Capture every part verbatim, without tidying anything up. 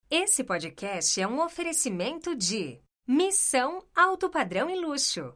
Esse podcast é um oferecimento de Missão Alto Padrão e Luxo.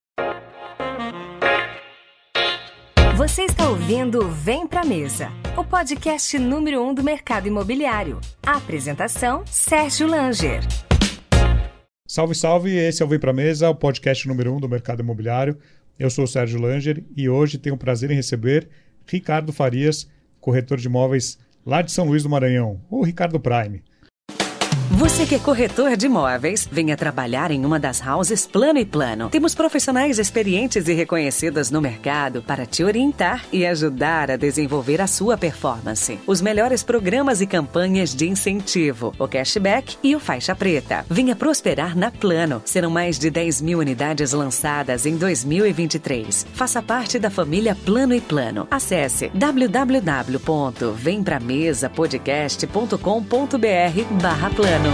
Você está ouvindo Vem Pra Mesa, o podcast número um do mercado imobiliário. A apresentação, Sérgio Langer. Salve, salve! Esse é o Vem Pra Mesa, o podcast número um do mercado imobiliário. Eu sou o Sérgio Langer e hoje tenho o prazer em receber Ricardo Farias, corretor de imóveis lá de São Luís do Maranhão, ou Ricardo Prime. Você que é corretor de imóveis, venha trabalhar em uma das houses Plano e Plano. Temos profissionais experientes e reconhecidas no mercado para te orientar e ajudar a desenvolver a sua performance. Os melhores programas e campanhas de incentivo, o cashback e o faixa preta. Venha prosperar na Plano. Serão mais de dez mil unidades lançadas em dois mil e vinte e três. Faça parte da família Plano e Plano. Acesse w w w ponto vem pra mesa podcast ponto com ponto b r barra plano.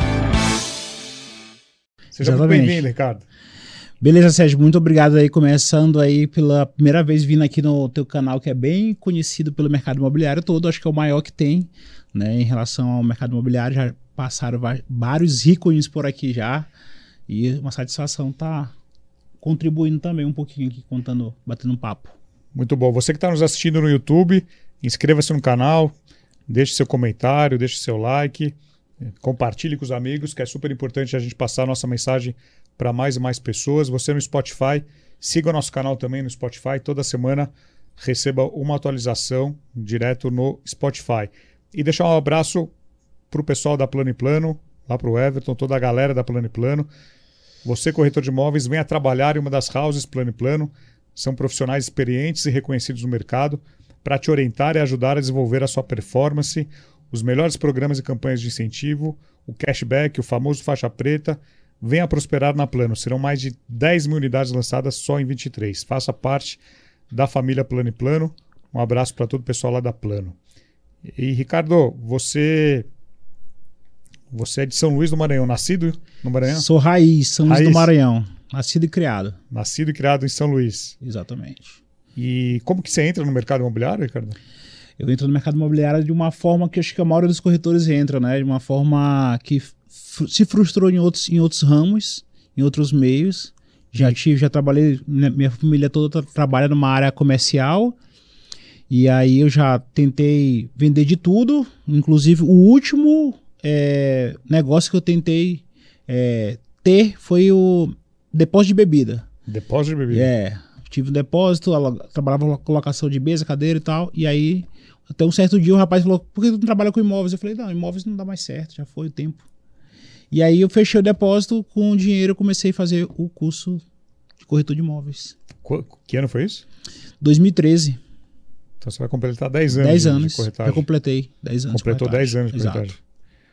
Seja muito bem-vindo, Ricardo. Beleza, Sérgio, muito obrigado aí, começando aí pela primeira vez vindo aqui no teu canal, que é bem conhecido pelo mercado imobiliário todo, acho que é o maior que tem, né, em relação ao mercado imobiliário. Já passaram vários ícones por aqui já, e uma satisfação estar tá contribuindo também um pouquinho aqui, contando, batendo um papo. Muito bom. Você que está nos assistindo no YouTube, inscreva-se no canal, deixe seu comentário, deixe seu like, compartilhe com os amigos, que é super importante a gente passar a nossa mensagem para mais e mais pessoas. Você no Spotify, siga o nosso canal também no Spotify. Toda semana receba uma atualização direto no Spotify. E deixar um abraço para o pessoal da Plano e Plano, lá para o Everton, toda a galera da Plano e Plano. Você, corretor de imóveis, venha trabalhar em uma das houses Plano e Plano. São profissionais experientes e reconhecidos no mercado para te orientar e ajudar a desenvolver a sua performance, os melhores programas e campanhas de incentivo, o cashback, o famoso faixa preta. Venha prosperar na Plano. Serão mais de dez mil unidades lançadas só em vinte e três. Faça parte da família Plano e Plano. Um abraço para todo o pessoal lá da Plano. E, Ricardo, você, você é de São Luís do Maranhão, nascido no Maranhão? Sou raiz, São Luís do Maranhão. Nascido e criado. Nascido e criado em São Luís. Exatamente. E como que você entra no mercado imobiliário, Ricardo? Eu entro no mercado imobiliário de uma forma que acho que a maioria dos corretores entra, né? De uma forma que f- se frustrou em outros, em outros ramos, em outros meios. Já tive, já trabalhei, minha família toda trabalha numa área comercial. E aí eu já tentei vender de tudo. Inclusive o último é, negócio que eu tentei é, ter foi o depósito de bebida. Depósito de bebida? É. Tive um depósito, trabalhava com colocação de mesa, cadeira e tal. E aí, até um certo dia, o rapaz falou: por que tu não trabalha com imóveis? Eu falei: não, imóveis não dá mais certo, já foi o tempo. E aí eu fechei o depósito, com o dinheiro eu comecei a fazer o curso de corretor de imóveis. Que ano foi isso? dois mil e treze. Então você vai completar dez anos, dez de, anos, de corretagem. Já completei dez anos. Completou dez anos de corretagem. Exato.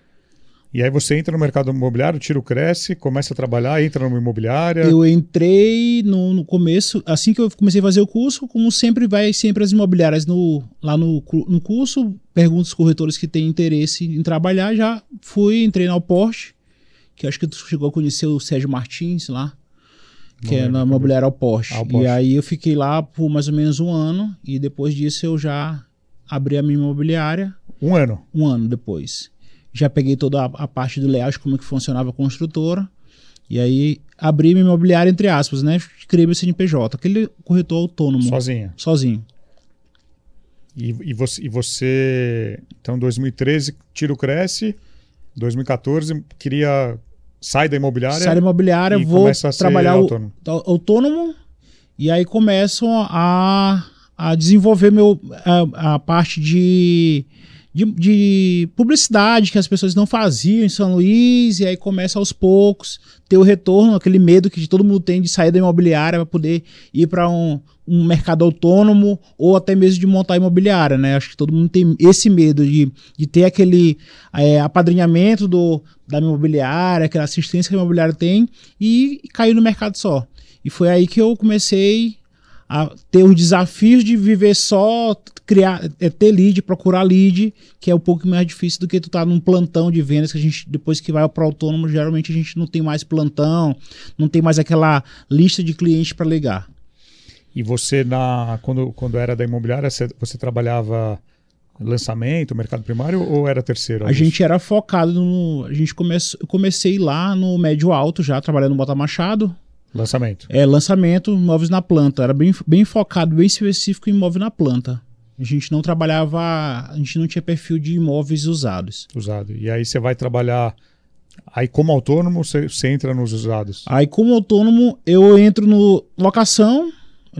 E aí você entra no mercado imobiliário, tira o Cresce, começa a trabalhar, entra numa imobiliária. Eu entrei no, no começo, assim que eu comecei a fazer o curso, como sempre vai sempre as imobiliárias no, lá no, no curso, pergunto aos corretores que têm interesse em trabalhar, já fui, entrei na Alporte, que acho que tu chegou a conhecer o Sérgio Martins lá, que Não, é na imobiliária Alporte. Alporte. E aí eu fiquei lá por mais ou menos um ano, e depois disso eu já abri a minha imobiliária. Um ano? Um ano depois. Já peguei toda a, a parte do layout, como é que funcionava a construtora. E aí abri minha imobiliária, entre aspas, né? Criei meu C N P J, aquele corretor autônomo. Sozinho? Sozinho. E, e, você, e você, então, em dois mil e treze, tira o Cresce, dois mil e quatorze, queria... Sai da imobiliária? Sai da imobiliária, e vou começa a trabalhar ser autônomo. O, autônomo. E aí começo a, a desenvolver meu, a, a parte de... De, de publicidade que as pessoas não faziam em São Luís, e aí começa aos poucos ter o retorno, aquele medo que todo mundo tem de sair da imobiliária para poder ir para um, um mercado autônomo ou até mesmo de montar imobiliária, né? Acho que todo mundo tem esse medo de, de ter aquele é, apadrinhamento do, da imobiliária, aquela assistência que a imobiliária tem e, e cair no mercado só. E foi aí que eu comecei a ter os desafios de viver só, criar, é, ter lead, procurar lead, que é um pouco mais difícil do que tu tá num plantão de vendas, que a gente, depois que vai para o autônomo, geralmente a gente não tem mais plantão, não tem mais aquela lista de clientes para ligar. E você, na, quando, quando era da imobiliária, você, você trabalhava lançamento, mercado primário ou era terceiro? A gente era focado no... A gente comece, eu comecei lá no médio alto já, trabalhando no Bota Machado. Lançamento. É, lançamento, imóveis na planta. Era bem, bem focado, bem específico em imóvel na planta. A gente não trabalhava... A gente não tinha perfil de imóveis usados. Usado. E aí você vai trabalhar... Aí como autônomo você, você entra nos usados? Aí como autônomo eu entro no locação,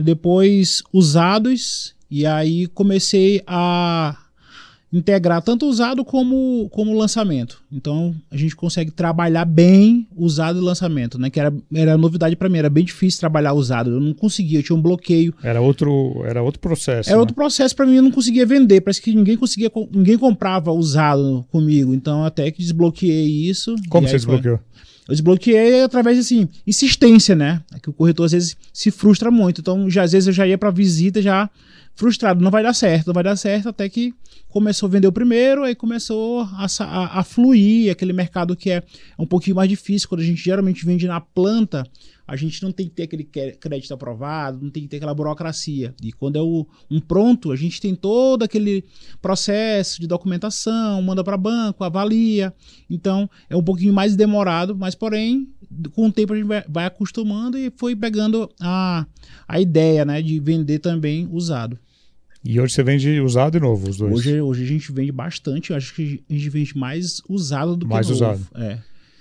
depois usados, e aí comecei a integrar tanto usado como, como lançamento. Então a gente consegue trabalhar bem usado e lançamento, né? Que era, era novidade para mim, era bem difícil trabalhar usado, eu não conseguia, eu tinha um bloqueio. Era outro, era outro processo. Era né? outro processo para mim, eu não conseguia vender, parece que ninguém conseguia, ninguém comprava usado comigo, então até que desbloqueei isso. Como você desbloqueou? Eu desbloqueei através de assim, insistência, né? É que o corretor às vezes se frustra muito, então já, às vezes eu já ia para visita já frustrado, não vai dar certo, não vai dar certo, até que começou a vender o primeiro, aí começou a, a, a fluir, aquele mercado que é um pouquinho mais difícil, quando a gente geralmente vende na planta, a gente não tem que ter aquele crédito aprovado, não tem que ter aquela burocracia, e quando é o, um pronto, a gente tem todo aquele processo de documentação, manda para banco, avalia, então é um pouquinho mais demorado, mas porém, com o tempo a gente vai, vai acostumando e foi pegando a, a ideia, né, de vender também usado. E hoje você vende usado e novo, os dois? Hoje, hoje a gente vende bastante, eu acho que a gente vende mais usado do mais que novo. Mais usado. É.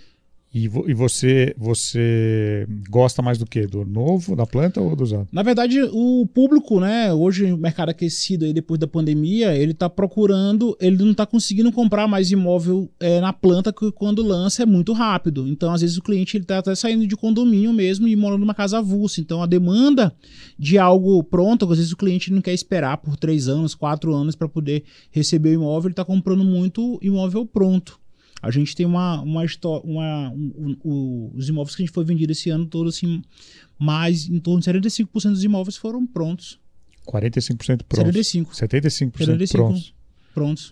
E, vo, e você, você gosta mais do quê? Do novo, da planta ou do usado? Na verdade, o público, né, hoje o mercado aquecido aí depois da pandemia, ele está procurando, ele não está conseguindo comprar mais imóvel é, na planta, que quando lança é muito rápido. Então, às vezes o cliente está até saindo de condomínio mesmo e morando numa casa avulsa. Então, a demanda de algo pronto, às vezes o cliente não quer esperar por três anos, quatro anos para poder receber o imóvel, ele está comprando muito imóvel pronto. A gente tem uma, uma história, uma, um, um, os imóveis que a gente foi vendido esse ano todo, assim, mais em torno de setenta e cinco por cento dos imóveis foram prontos. quarenta e cinco por cento prontos. setenta e cinco por cento. setenta e cinco por cento prontos. Prontos.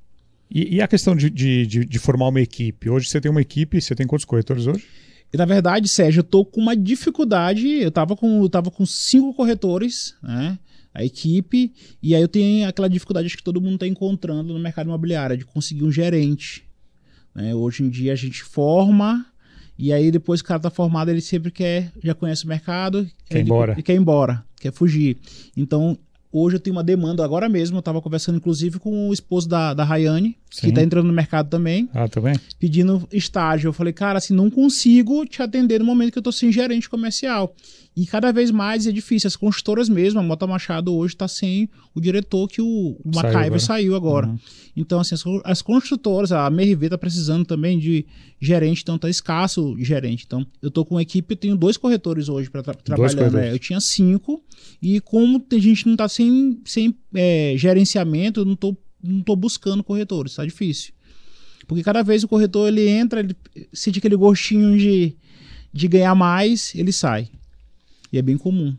E, e a questão de, de, de, de formar uma equipe? Hoje você tem uma equipe, você tem quantos corretores hoje? E, na verdade, Sérgio, eu tô com uma dificuldade, eu estava com, eu tava com cinco corretores, né? A equipe, e aí eu tenho aquela dificuldade acho que todo mundo está encontrando no mercado imobiliário, de conseguir um gerente. Né? Hoje em dia a gente forma e aí depois que o cara está formado ele sempre quer, já conhece o mercado, quer ir embora. E quer ir embora, quer fugir. Então hoje eu tenho uma demanda, agora mesmo eu estava conversando inclusive com o esposo da, da Rayane, Sim. que está entrando no mercado também, ah, também? pedindo estágio. Eu falei, cara, assim, não consigo te atender no momento que eu estou sem gerente comercial. E cada vez mais é difícil. As construtoras mesmo, a Mota Machado hoje está sem o diretor que o, o MacIver saiu agora. Uhum. Então, assim, as, as construtoras, a M R V está precisando também de gerente, então está escasso de gerente. Então, eu estou com uma equipe, eu tenho dois corretores hoje para tra trabalhar. Né? Eu tinha cinco, e como a gente não está sem, sem é, gerenciamento, eu não estou não tô buscando corretores, está difícil. Porque cada vez o corretor ele entra, ele sente aquele gostinho de, de ganhar mais, ele sai. E é bem comum.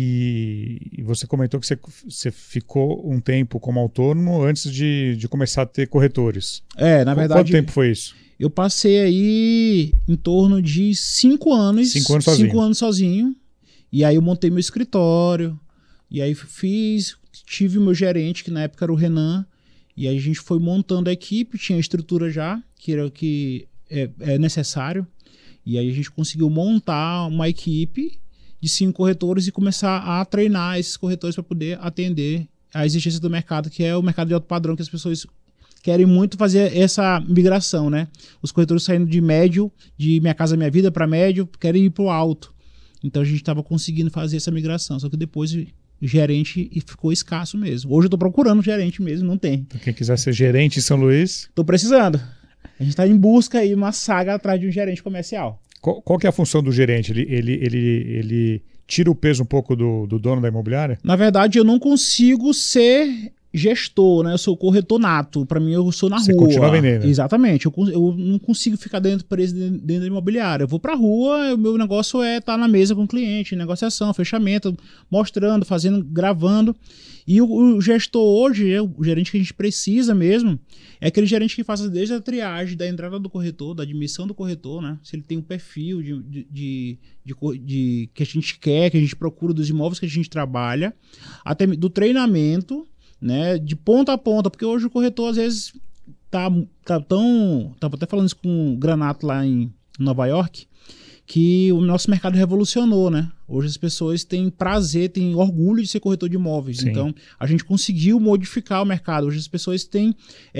E, e você comentou que você, você ficou um tempo como autônomo antes de, de começar a ter corretores. É, na verdade... Quanto tempo foi isso? Eu passei aí em torno de cinco anos. Cinco anos sozinho. Cinco anos sozinho. E aí eu montei meu escritório. E aí fiz... Tive o meu gerente, que na época era o Renan. E aí a gente foi montando a equipe. Tinha a estrutura já, que era o que é, é necessário. E aí a gente conseguiu montar uma equipe de cinco corretores e começar a treinar esses corretores para poder atender a exigência do mercado, que é o mercado de alto padrão, que as pessoas querem muito fazer essa migração, né? Os corretores saindo de médio, de Minha Casa Minha Vida para médio, querem ir para o alto. Então a gente estava conseguindo fazer essa migração, só que depois o gerente ficou escasso mesmo. Hoje eu estou procurando gerente mesmo, não tem. Então, quem quiser ser gerente em São Luís... Estou precisando. A gente está em busca aí, uma saga atrás de um gerente comercial. Qual, qual que é a função do gerente? Ele, ele, ele, ele tira o peso um pouco do, do dono da imobiliária? Na verdade, eu não consigo ser gestor, né? Eu sou corretor nato. Para mim, eu sou na Você rua. Você continua vendendo. Exatamente. Eu, eu não consigo ficar dentro, preso dentro da imobiliária. Eu vou para a rua, o meu negócio é estar na mesa com o cliente, negociação, fechamento, mostrando, fazendo, gravando. E o, o gestor hoje, é o gerente que a gente precisa mesmo, é aquele gerente que faz desde a triagem, da entrada do corretor, da admissão do corretor, né? Se ele tem um perfil de, de, de, de, de que a gente quer, que a gente procura, dos imóveis que a gente trabalha, até do treinamento, né, de ponta a ponta, porque hoje o corretor às vezes tá, tá tão... Estava até falando isso com o Granato lá em Nova York, que o nosso mercado revolucionou, né? Hoje as pessoas têm prazer, têm orgulho de ser corretor de imóveis. Sim. Então, a gente conseguiu modificar o mercado. Hoje as pessoas têm,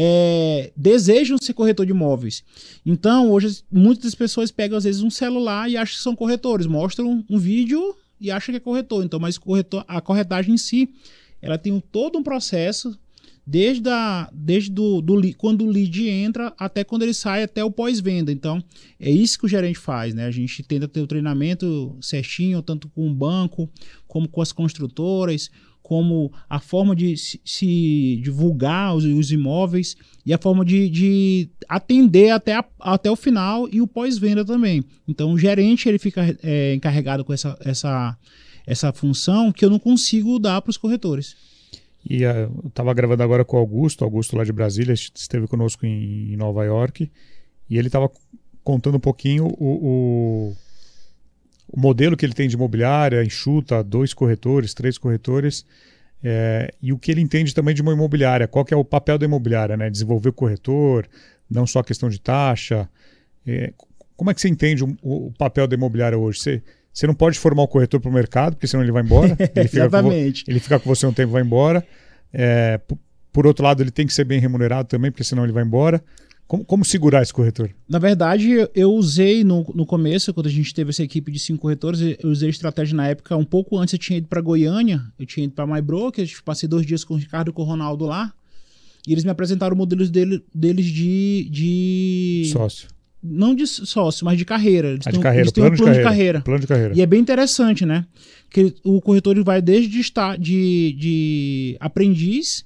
é, desejam ser corretor de imóveis. Então, hoje muitas das pessoas pegam às vezes um celular e acham que são corretores, mostram um vídeo e acham que é corretor. Então, mas corretor, a corretagem em si, ela tem todo um processo, desde, a, desde do, do, quando o lead entra até quando ele sai, até o pós-venda. Então, é isso que o gerente faz, né? A gente tenta ter o treinamento certinho, tanto com o banco, como com as construtoras, como a forma de se, se divulgar os, os imóveis e a forma de, de atender até, a, até o final e o pós-venda também. Então, o gerente ele fica é, encarregado com essa, essa, essa função que eu não consigo dar para os corretores. E uh, eu estava gravando agora com o Augusto, Augusto lá de Brasília, esteve conosco em, em Nova York, e ele estava contando um pouquinho o, o, o modelo que ele tem de imobiliária, enxuta, dois corretores, três corretores, é, e o que ele entende também de uma imobiliária, qual que é o papel da imobiliária, né? Desenvolver o corretor, não só a questão de taxa. É, como é que você entende o, o papel da imobiliária hoje? Você... Você não pode formar o corretor para o mercado, porque senão ele vai embora. Ele fica Exatamente. Com, ele fica com você um tempo e vai embora. É, por, por outro lado, ele tem que ser bem remunerado também, porque senão ele vai embora. Como, como segurar esse corretor? Na verdade, eu usei no, no começo, quando a gente teve essa equipe de cinco corretores, eu usei a estratégia na época, um pouco antes eu tinha ido para Goiânia, eu tinha ido para MyBroker, eu passei dois dias com o Ricardo e com o Ronaldo lá, e eles me apresentaram modelos dele, deles de, de... Sócio. Não de sócio, mas de carreira. Eles ah, têm, de carreira, eles têm plano, um plano de, de, carreira, carreira. plano de carreira. E é bem interessante, né? Que o corretor ele vai desde estar de, de aprendiz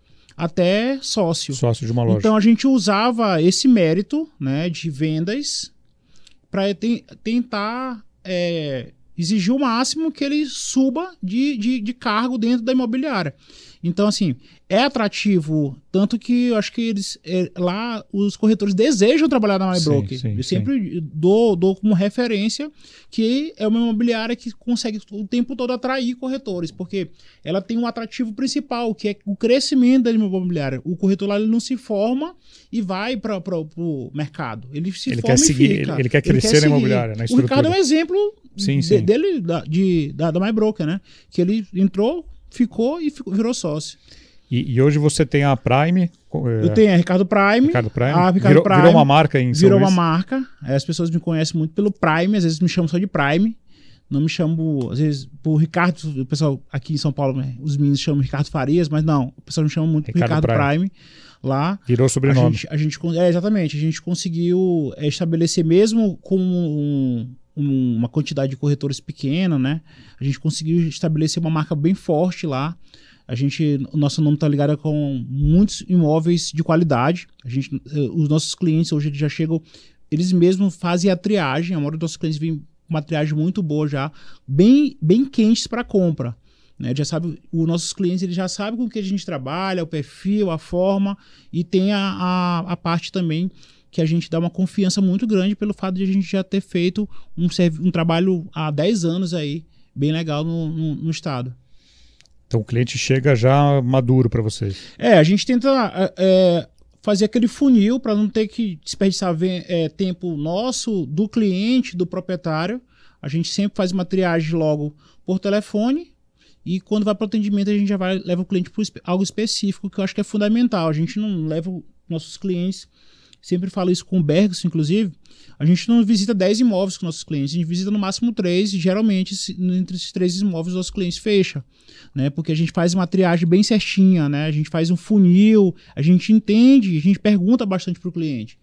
até sócio. Sócio de uma loja. Então a gente usava esse mérito, né, de vendas para te, tentar é, exigir o máximo que ele suba de, de, de cargo dentro da imobiliária. Então, assim, é atrativo, tanto que eu acho que eles é, lá os corretores desejam trabalhar na MyBroker. Sim, sim, eu sempre sim. dou, dou como referência que é uma imobiliária que consegue o tempo todo atrair corretores, porque ela tem um atrativo principal, que é o crescimento da imobiliária. O corretor lá ele não se forma e vai para o mercado. Ele se ele forma quer e seguir, fica. Ele, ele quer crescer ele quer na imobiliária, na estrutura. O Ricardo é um exemplo sim, de, sim. dele, da, de, da, da MyBroker, né? Que ele entrou, ficou e ficou, virou sócio. E, e hoje você tem a Prime. Eu tenho a Ricardo Prime. Ricardo Prime. A Ricardo virou, Prime. Virou uma marca em São Virou Luís. uma marca. As pessoas me conhecem muito pelo Prime, às vezes me chamam só de Prime. Não me chamam, às vezes, por Ricardo. O pessoal aqui em São Paulo, né, os meninos chamam Ricardo Farias, mas não, o pessoal me chama muito Ricardo por Ricardo Prime. Prime. Lá. Virou sobrenome. A gente, a gente, é, exatamente. A gente conseguiu estabelecer, mesmo com um, um, uma quantidade de corretores pequena, né? A gente conseguiu estabelecer uma marca bem forte lá. A gente, o nosso nome está ligado com muitos imóveis de qualidade. A gente, os nossos clientes hoje já chegam, eles mesmos fazem a triagem. A maioria dos nossos clientes vem com uma triagem muito boa já, bem, bem quentes para compra. Né? Já sabe, os nossos clientes eles já sabem com o que a gente trabalha, o perfil, a forma, e tem a, a, a parte também que a gente dá uma confiança muito grande pelo fato de a gente já ter feito um, um trabalho há dez anos aí, bem legal no, no, no estado. Então o cliente chega já maduro para vocês. É, a gente tenta é, fazer aquele funil para não ter que desperdiçar é, tempo nosso, do cliente, do proprietário. A gente sempre faz uma triagem logo por telefone e quando vai para o atendimento a gente já vai, leva o cliente para algo específico que eu acho que é fundamental. A gente não leva os nossos clientes, sempre falo isso com o Bergson, inclusive, a gente não visita dez imóveis com nossos clientes, a gente visita no máximo três e geralmente entre esses três imóveis os nossos clientes fecham, né? Porque a gente faz uma triagem bem certinha, né? A gente faz um funil, a gente entende, a gente pergunta bastante para o cliente.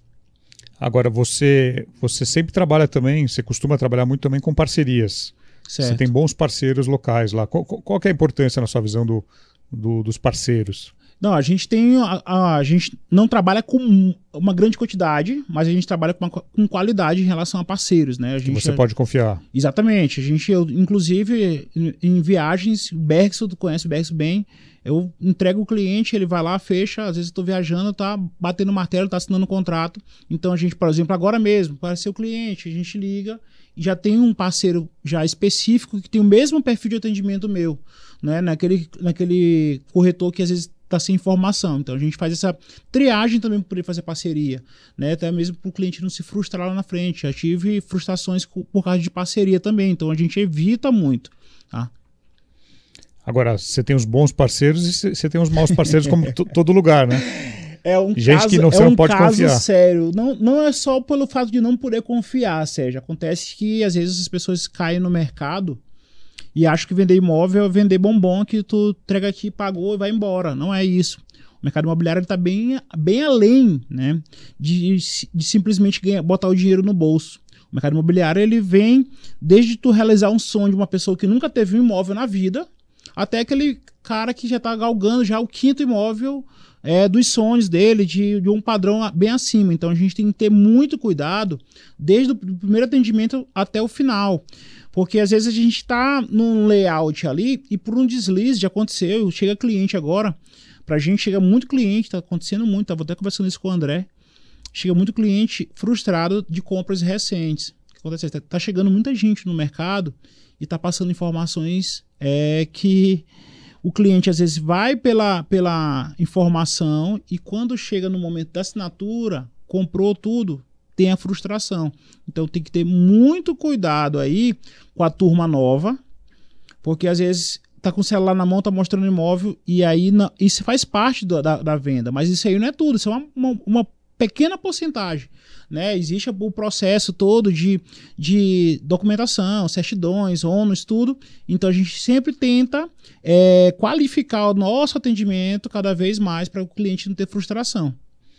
Agora, você, você sempre trabalha também, você costuma trabalhar muito também com parcerias. Certo. Você tem bons parceiros locais lá. Qual, qual que é a importância na sua visão do, do, dos parceiros? Não, a gente tem. A, a, a gente não trabalha com uma grande quantidade, mas a gente trabalha com, uma, com qualidade em relação a parceiros, né? A gente, Você pode confiar. Exatamente. A gente, eu, inclusive, em, em viagens, o Bergson, tu conhece o Bergson bem, eu entrego o cliente, ele vai lá, fecha, às vezes eu tô viajando, tá batendo martelo, tá assinando um contrato. Então a gente, por exemplo, agora mesmo, para ser o cliente, a gente liga e já tem um parceiro já específico que tem o mesmo perfil de atendimento meu, né? Naquele, naquele corretor que às vezes está sem informação. Então a gente faz essa triagem também para poder fazer parceria, né? Até mesmo para o cliente não se frustrar lá na frente. Já tive frustrações por causa de parceria também, então a gente evita muito, tá? Agora, você tem os bons parceiros e você tem os maus parceiros como todo lugar, né? É um Gente caso, que não, é você um não pode caso confiar. sério. Não, não é só pelo fato de não poder confiar, Sérgio. Acontece que às vezes as pessoas caem no mercado e acham que vender imóvel é vender bombom que tu entrega aqui, pagou e vai embora. Não é isso. O mercado imobiliário está bem, bem além, né, de, de simplesmente ganhar, botar o dinheiro no bolso. O mercado imobiliário ele vem desde tu realizar um sonho de uma pessoa que nunca teve um imóvel na vida até aquele cara que já está galgando já o quinto imóvel é, dos sonhos dele, de, de um padrão bem acima. Então a gente tem que ter muito cuidado desde o primeiro atendimento até o final. Porque às vezes a gente está num layout ali e por um deslize, já aconteceu, chega cliente agora, pra gente chega muito cliente, está acontecendo muito, estava até conversando isso com o André, chega muito cliente frustrado de compras recentes. O que acontece? Está tá chegando muita gente no mercado e está passando informações é, que o cliente às vezes vai pela, pela informação e quando chega no momento da assinatura, comprou tudo, tem a frustração. Então tem que ter muito cuidado aí com a turma nova, porque às vezes tá com o celular na mão, tá mostrando imóvel e aí não, isso faz parte do, da, da venda, mas isso aí não é tudo, isso é uma, uma, uma pequena porcentagem, né? Existe o processo todo de, de documentação, certidões, ônus, tudo. Então a gente sempre tenta é, qualificar o nosso atendimento cada vez mais para o cliente não ter frustração.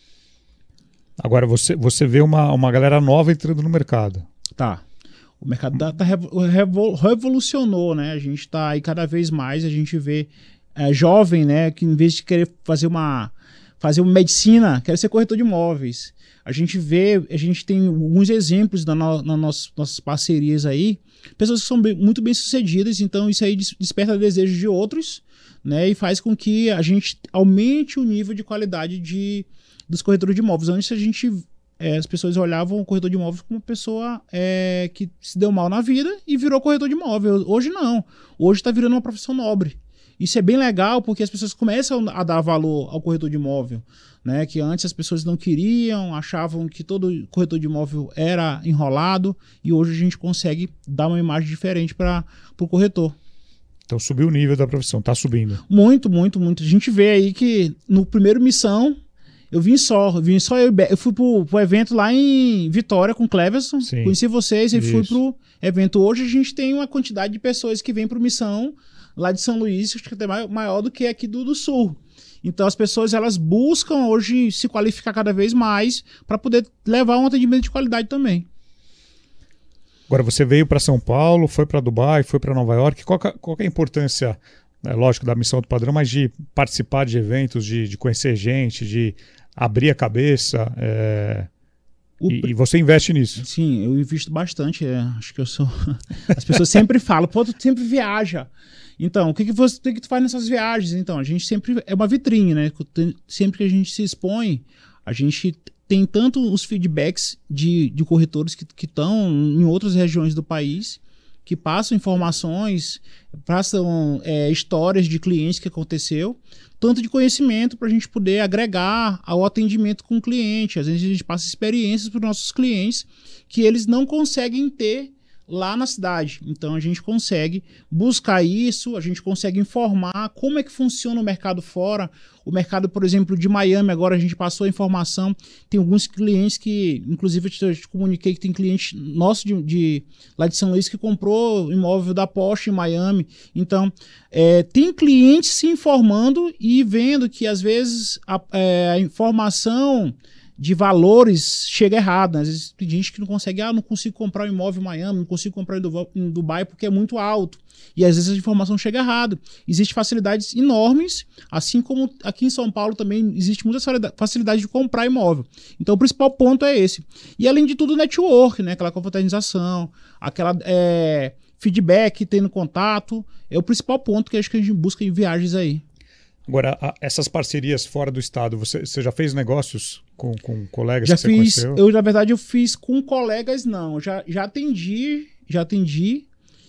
Agora, você, você vê uma, uma galera nova entrando no mercado. Tá. O mercado tá, tá revol, revolucionou, né? A gente tá aí cada vez mais, a gente vê é, jovem, né? Que em vez de querer fazer uma, fazer uma medicina, quer ser corretor de imóveis. A gente vê, a gente tem alguns exemplos na no, na nossas, nossas parcerias aí, pessoas que são bem, muito bem sucedidas, então isso aí desperta desejo de outros, né? E faz com que a gente aumente o nível de qualidade de dos corretores de imóveis. Antes a gente, é, as pessoas olhavam o corretor de imóveis como uma pessoa é, que se deu mal na vida e virou corretor de imóvel. Hoje não. Hoje está virando uma profissão nobre. Isso é bem legal porque as pessoas começam a dar valor ao corretor de imóvel, né? Que antes as pessoas não queriam, achavam que todo corretor de imóvel era enrolado e hoje a gente consegue dar uma imagem diferente para o corretor. Então subiu o nível da profissão, está subindo. Muito, muito, muito. A gente vê aí que no primeiro missão eu vim só, eu vim só eu, eu fui pro, pro evento lá em Vitória com o Cleverson, Sim. Conheci vocês e Isso. fui pro evento. Hoje a gente tem uma quantidade de pessoas que vêm pro Missão lá de São Luís, acho que até maior do que aqui do, do Sul. Então as pessoas elas buscam hoje se qualificar cada vez mais para poder levar um atendimento de qualidade também. Agora você veio para São Paulo, foi para Dubai, foi para Nova York. Qual, qual que é a importância, é lógico, da Missão do Padrão, mas de participar de eventos, de, de conhecer gente, de abrir a cabeça, é... o... e, e você investe nisso? Sim, eu invisto bastante. É, acho que eu sou. As pessoas sempre falam, pô, tu sempre viaja. Então, o que que você o que que tu faz nessas viagens? Então, a gente sempre é uma vitrine, né? Sempre que a gente se expõe, a gente tem tanto os feedbacks de, de corretores que estão em outras regiões do país, que passam informações, passam é, histórias de clientes que aconteceu, tanto de conhecimento para a gente poder agregar ao atendimento com o cliente. Às vezes a gente passa experiências para os nossos clientes que eles não conseguem ter lá na cidade. Então a gente consegue buscar isso, a gente consegue informar como é que funciona o mercado fora. O mercado, por exemplo, de Miami, agora a gente passou a informação, tem alguns clientes que, inclusive eu te, eu te comuniquei que tem cliente nosso de, de, lá de São Luís que comprou imóvel da Porsche em Miami. Então, é, tem clientes se informando e vendo que às vezes a, é, a informação de valores chega errado, né? Às vezes tem gente que não consegue, ah, não consigo comprar um imóvel em Miami, não consigo comprar em Dubai porque é muito alto. E às vezes a informação chega errado. Existem facilidades enormes, assim como aqui em São Paulo também existe muita facilidade de comprar imóvel. Então o principal ponto é esse. E além de tudo, network, né? Aquela confraternização, aquela é, feedback, tendo contato, é o principal ponto que acho que a gente busca em viagens aí. Agora, a, essas parcerias fora do estado, você, você já fez negócios com, com colegas já que fiz, você conheceu? Eu, na verdade, eu fiz com colegas, não. Já, já atendi, já atendi,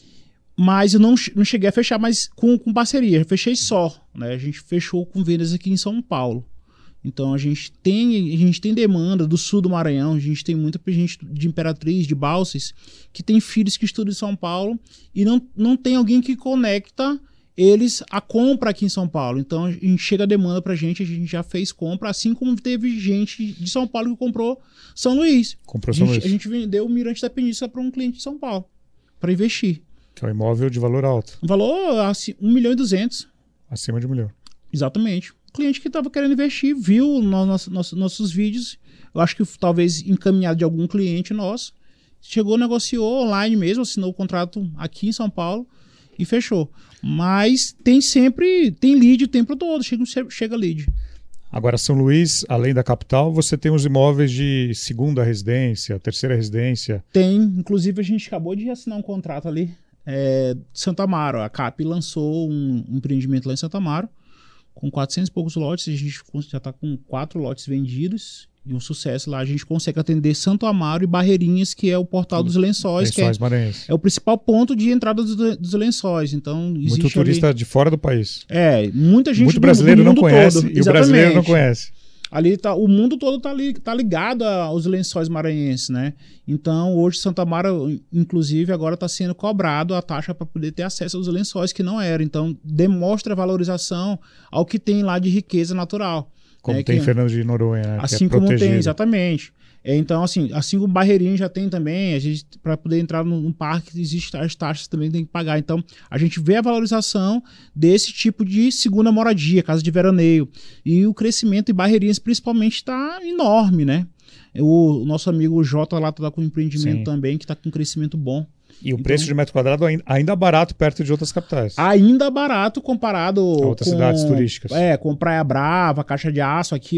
mas eu não, não cheguei a fechar mais com, com parceria. Eu fechei só, né? A gente fechou com vendas aqui em São Paulo. Então, a gente tem, a gente tem demanda do sul do Maranhão, a gente tem muita gente de Imperatriz, de Balsas, que tem filhos que estudam em São Paulo e não, não tem alguém que conecta eles a compra aqui em São Paulo. Então a gente chega a demanda pra gente, a gente já fez compra, assim como teve gente de São Paulo que comprou São Luís. Comprou São a gente, Luís. A gente vendeu o Mirante da Península para um cliente de São Paulo, para investir. Que é um imóvel de valor alto. Um valor assim, um milhão e duzentos. Acima de um milhão. Exatamente. O cliente que estava querendo investir, viu no, nosso, nosso, nossos vídeos, eu acho que talvez encaminhado de algum cliente nosso, chegou, negociou online mesmo, assinou o contrato aqui em São Paulo e fechou. Mas tem sempre, tem lead o tempo todo, chega, chega lead. Agora, São Luís, além da capital, você tem os imóveis de segunda residência, terceira residência? Tem, inclusive a gente acabou de assinar um contrato ali, é, de Santo Amaro. A CAP lançou um, um empreendimento lá em Santo Amaro, com quatrocentos e poucos lotes, a gente já está com quatro lotes vendidos. E um sucesso lá, a gente consegue atender Santo Amaro e Barreirinhas, que é o portal dos lençóis, Lençóis que é, é o principal ponto de entrada dos, dos lençóis. Então, existe muito turista ali... de fora do país. É, muita gente muito do, brasileiro do mundo não conhece todo. E Exatamente. o brasileiro não conhece. Ali tá, o mundo todo tá, li, tá ligado aos lençóis maranhenses, né? Então, hoje Santo Amaro, inclusive, agora está sendo cobrado a taxa para poder ter acesso aos lençóis, que não era. Então, demonstra a valorização ao que tem lá de riqueza natural. Como é, tem que, Fernando de Noronha, né, assim que é como protegido. tem, exatamente. É, então, assim, assim como Barreirinha já tem também, a gente, para poder entrar no, no parque, existem as taxas também que tem que pagar. Então, a gente vê a valorização desse tipo de segunda moradia, casa de veraneio. E o crescimento em Barreirinhas, principalmente, está enorme, né? O, o nosso amigo Jota lá está com um empreendimento Sim. também, que está com um crescimento bom. E o então, preço de metro quadrado ainda barato perto de outras capitais. Ainda barato comparado a outras com, cidades turísticas. É, com Praia Brava, Caixa de Aço, aqui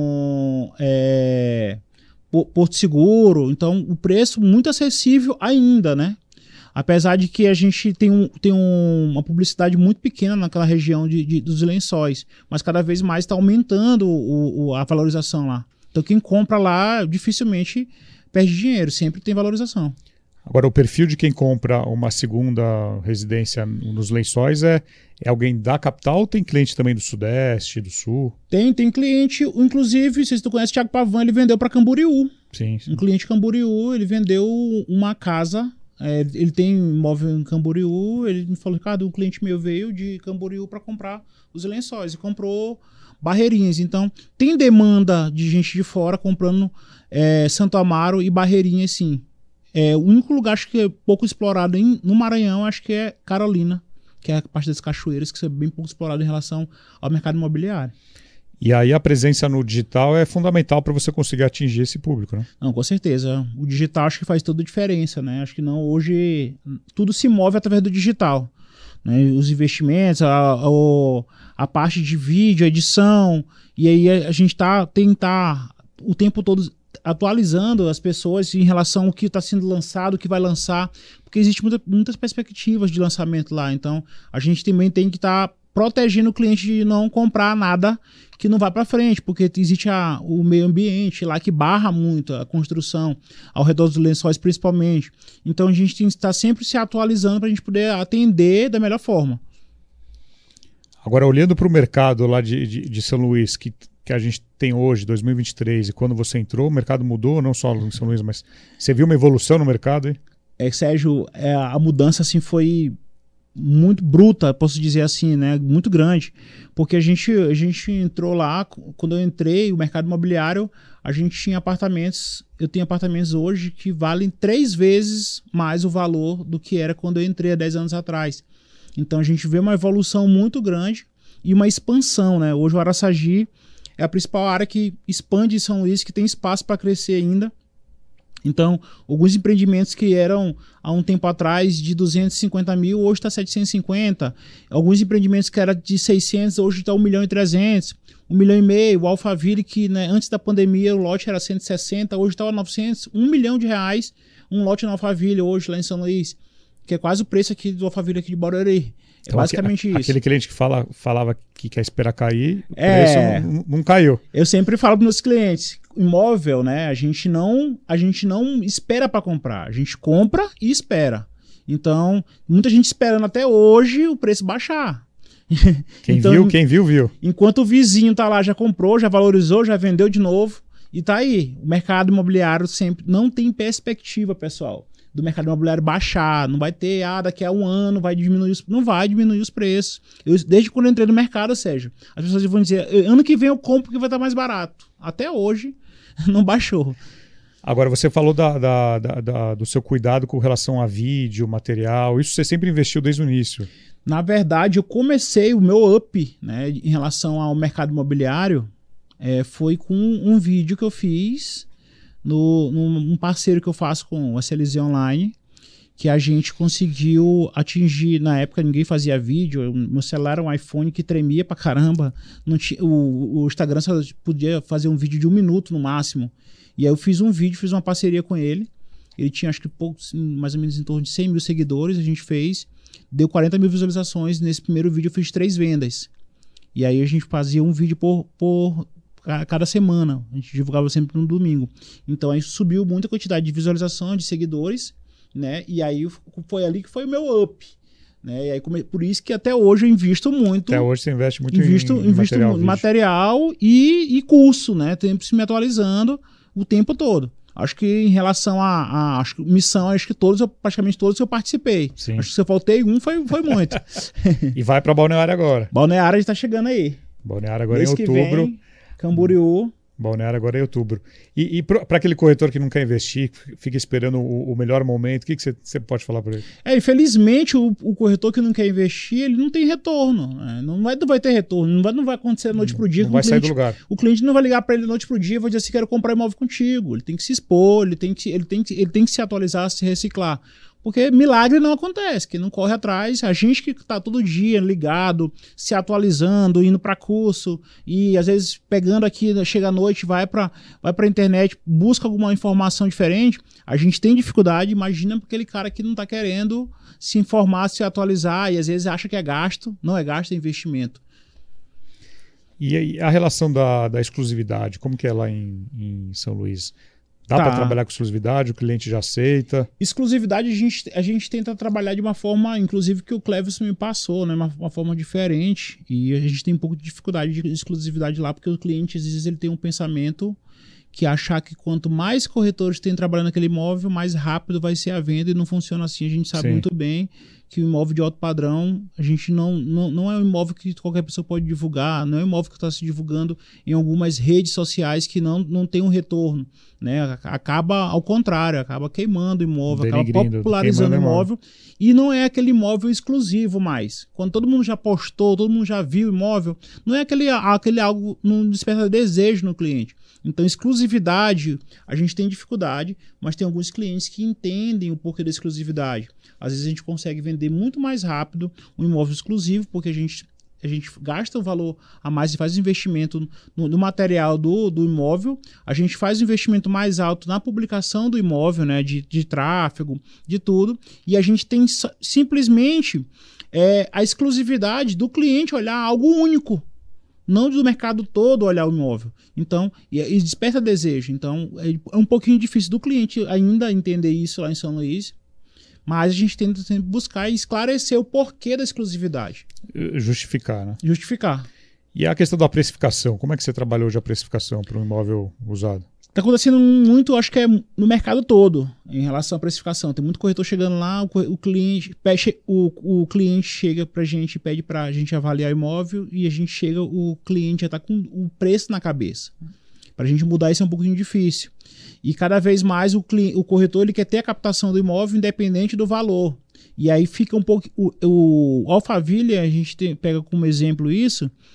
com é, Porto Seguro. Então, o preço muito acessível ainda, né? Apesar de que a gente tem, um, tem um, uma publicidade muito pequena naquela região de, de, dos lençóis, mas cada vez mais está aumentando o, o, a valorização lá. Então, quem compra lá dificilmente perde dinheiro, sempre tem valorização. Agora, o perfil de quem compra uma segunda residência nos lençóis é, é alguém da capital ou tem cliente também do Sudeste, do Sul? Tem, tem cliente, inclusive, se tu conhece o Thiago Pavan, ele vendeu para Camboriú. Sim, sim. Um cliente de Camboriú, ele vendeu uma casa, é, ele tem imóvel em Camboriú, ele me falou, Ricardo, um cliente meu veio de Camboriú para comprar os lençóis e comprou Barreirinhas. Então, tem demanda de gente de fora comprando é, Santo Amaro e Barreirinhas, sim. É, o único lugar acho que é pouco explorado em, no Maranhão, acho que é Carolina, que é a parte das cachoeiras, que é bem pouco explorado em relação ao mercado imobiliário. E aí a presença no digital é fundamental para você conseguir atingir esse público, né? Não, com certeza. O digital acho que faz toda a diferença, né? Acho que não, hoje tudo se move através do digital, né? Os investimentos, a, a, a parte de vídeo, a edição, e aí a, a gente tá, tentar o tempo todo atualizando as pessoas em relação ao que está sendo lançado, o que vai lançar, porque existem muita, muitas perspectivas de lançamento lá. Então, a gente também tem que estar tá protegendo o cliente de não comprar nada que não vá para frente, porque existe a, o meio ambiente lá que barra muito a construção, ao redor dos lençóis principalmente. Então, a gente tem que estar sempre se atualizando para a gente poder atender da melhor forma. Agora, olhando para o mercado lá de, de, de São Luís, que que a gente tem hoje, dois mil e vinte e três, e quando você entrou, o mercado mudou, não só em São Luís, mas você viu uma evolução no mercado? Hein? É, Sérgio, é, a mudança assim, foi muito bruta, posso dizer assim, né? Muito grande, porque a gente, a gente entrou lá, quando eu entrei, o mercado imobiliário, a gente tinha apartamentos, eu tenho apartamentos hoje que valem três vezes mais o valor do que era quando eu entrei há dez anos atrás. Então a gente vê uma evolução muito grande e uma expansão, né? Hoje o Araçagi é a principal área que expande em São Luís, que tem espaço para crescer ainda. Então, alguns empreendimentos que eram há um tempo atrás de duzentos e cinquenta mil, hoje está setecentos e cinquenta. Alguns empreendimentos que eram de seiscentos, hoje está um milhão e trezentos. um milhão e meio. O Alphaville, que né, antes da pandemia o lote era cento e sessenta, hoje está novecentos. um milhão de reais um lote no Alphaville hoje lá em São Luís, que é quase o preço aqui do Alphaville aqui de Barueri. É então, basicamente aquele, isso. Aquele cliente que fala, falava que quer esperar cair, o é, preço não, não caiu. Eu sempre falo para meus clientes, imóvel, né, a gente não, a gente não espera para comprar, a gente compra e espera. Então, muita gente esperando até hoje o preço baixar. Quem então, viu, quem viu, viu. Enquanto o vizinho tá lá, já comprou, já valorizou, já vendeu de novo, e tá aí. O mercado imobiliário sempre não tem perspectiva, pessoal, do mercado imobiliário baixar. Não vai ter, ah, daqui a um ano vai diminuir os... Não vai diminuir os preços. Eu, desde quando eu entrei no mercado, Sérgio, as pessoas vão dizer, ano que vem eu compro porque vai estar mais barato. Até hoje, não baixou. Agora, você falou da, da, da, da, do seu cuidado com relação a vídeo, material. Isso você sempre investiu desde o início. Na verdade, eu comecei o meu up, né, em relação ao mercado imobiliário, é, foi com um vídeo que eu fiz no, num parceiro que eu faço com o S L Z Online, que a gente conseguiu atingir. Na época ninguém fazia vídeo, meu celular era um iPhone que tremia pra caramba, não tinha, o, o Instagram só podia fazer um vídeo de um minuto no máximo. E aí eu fiz um vídeo, fiz uma parceria com ele, ele tinha acho que poucos, mais ou menos em torno de cem mil seguidores, a gente fez, deu quarenta mil visualizações, nesse primeiro vídeo eu fiz três vendas. E aí a gente fazia um vídeo por, por cada semana, a gente divulgava sempre no domingo. Então aí subiu muita quantidade de visualização, de seguidores, né? E aí foi ali que foi o meu up. Né? E aí, por isso que até hoje eu invisto muito. Até hoje você investe muito invisto, em, em invisto material, material e, e curso, né? Sempre se me atualizando o tempo todo. Acho que em relação a, a acho que missão, acho que todos, eu, praticamente todos eu participei. Sim. Acho que se eu faltei um, foi, foi muito. E vai para Balneário agora. Balneário está chegando aí. Balneário agora Mês em outubro. Que vem, Camboriú. Balneário agora em outubro. E, e para aquele corretor que não quer investir, fica esperando o, o melhor momento, o que, que você, você pode falar para ele? É, infelizmente, o, o corretor que não quer investir, ele não tem retorno. Né? Não, vai, não vai ter retorno, não vai, não vai acontecer da noite para o dia. Não vai cliente, sair do lugar. O cliente não vai ligar para ele da noite para o dia e vai dizer assim, quero comprar imóvel contigo. Ele tem que se expor, ele tem que, ele tem que, ele tem que se atualizar, se reciclar. Porque milagre não acontece, que não corre atrás. A gente que está todo dia ligado, se atualizando, indo para curso e às vezes pegando aqui, chega à noite, vai para vai para a internet, busca alguma informação diferente, a gente tem dificuldade. Imagina aquele cara que não está querendo se informar, se atualizar e às vezes acha que é gasto. Não é gasto, é investimento. E a relação da, da exclusividade, como que é lá em, em São Luís? Dá Tá. para trabalhar com exclusividade? O cliente já aceita? Exclusividade a gente, a gente tenta trabalhar de uma forma, inclusive, que o Cleverson me passou, né? Uma, uma forma diferente. E a gente tem um pouco de dificuldade de exclusividade lá, porque o cliente, às vezes, ele tem um pensamento que achar que quanto mais corretores tem trabalhando naquele imóvel, mais rápido vai ser a venda, e não funciona assim. A gente sabe Sim. muito bem que o imóvel de alto padrão, a gente não, não, não é um imóvel que qualquer pessoa pode divulgar, não é um imóvel que está se divulgando em algumas redes sociais que não, não tem um retorno. Né? Acaba ao contrário, acaba queimando o imóvel, Denigrindo, acaba popularizando o imóvel. imóvel, e não é aquele imóvel exclusivo mais. Quando todo mundo já postou, todo mundo já viu o imóvel, não é aquele, aquele algo, não desperta desejo no cliente. Então, exclusividade, a gente tem dificuldade, mas tem alguns clientes que entendem o porquê da exclusividade. Às vezes a gente consegue vender muito mais rápido um imóvel exclusivo, porque a gente, a gente gasta o valor a mais e faz investimento no, no material do, do imóvel, a gente faz um investimento mais alto na publicação do imóvel, né, de, de tráfego, de tudo, e a gente tem simplesmente é, a exclusividade do cliente olhar algo único, não do mercado todo olhar o imóvel. Então, e, e desperta desejo. Então, é um pouquinho difícil do cliente ainda entender isso lá em São Luís, mas a gente tenta sempre buscar e esclarecer o porquê da exclusividade. Justificar, né? Justificar. E a questão da precificação, como é que você trabalhou hoje a precificação para um imóvel usado? Está acontecendo muito, acho que é no mercado todo, em relação à precificação. Tem muito corretor chegando lá, o, o, cliente, o, o cliente chega para a gente e pede para a gente avaliar o imóvel, e a gente chega, o cliente já está com o preço na cabeça. Para a gente mudar isso é um pouquinho difícil. E cada vez mais o, cliente, o corretor ele quer ter a captação do imóvel independente do valor. E aí fica um pouco... O, o Alphaville, a gente tem, pega como exemplo isso,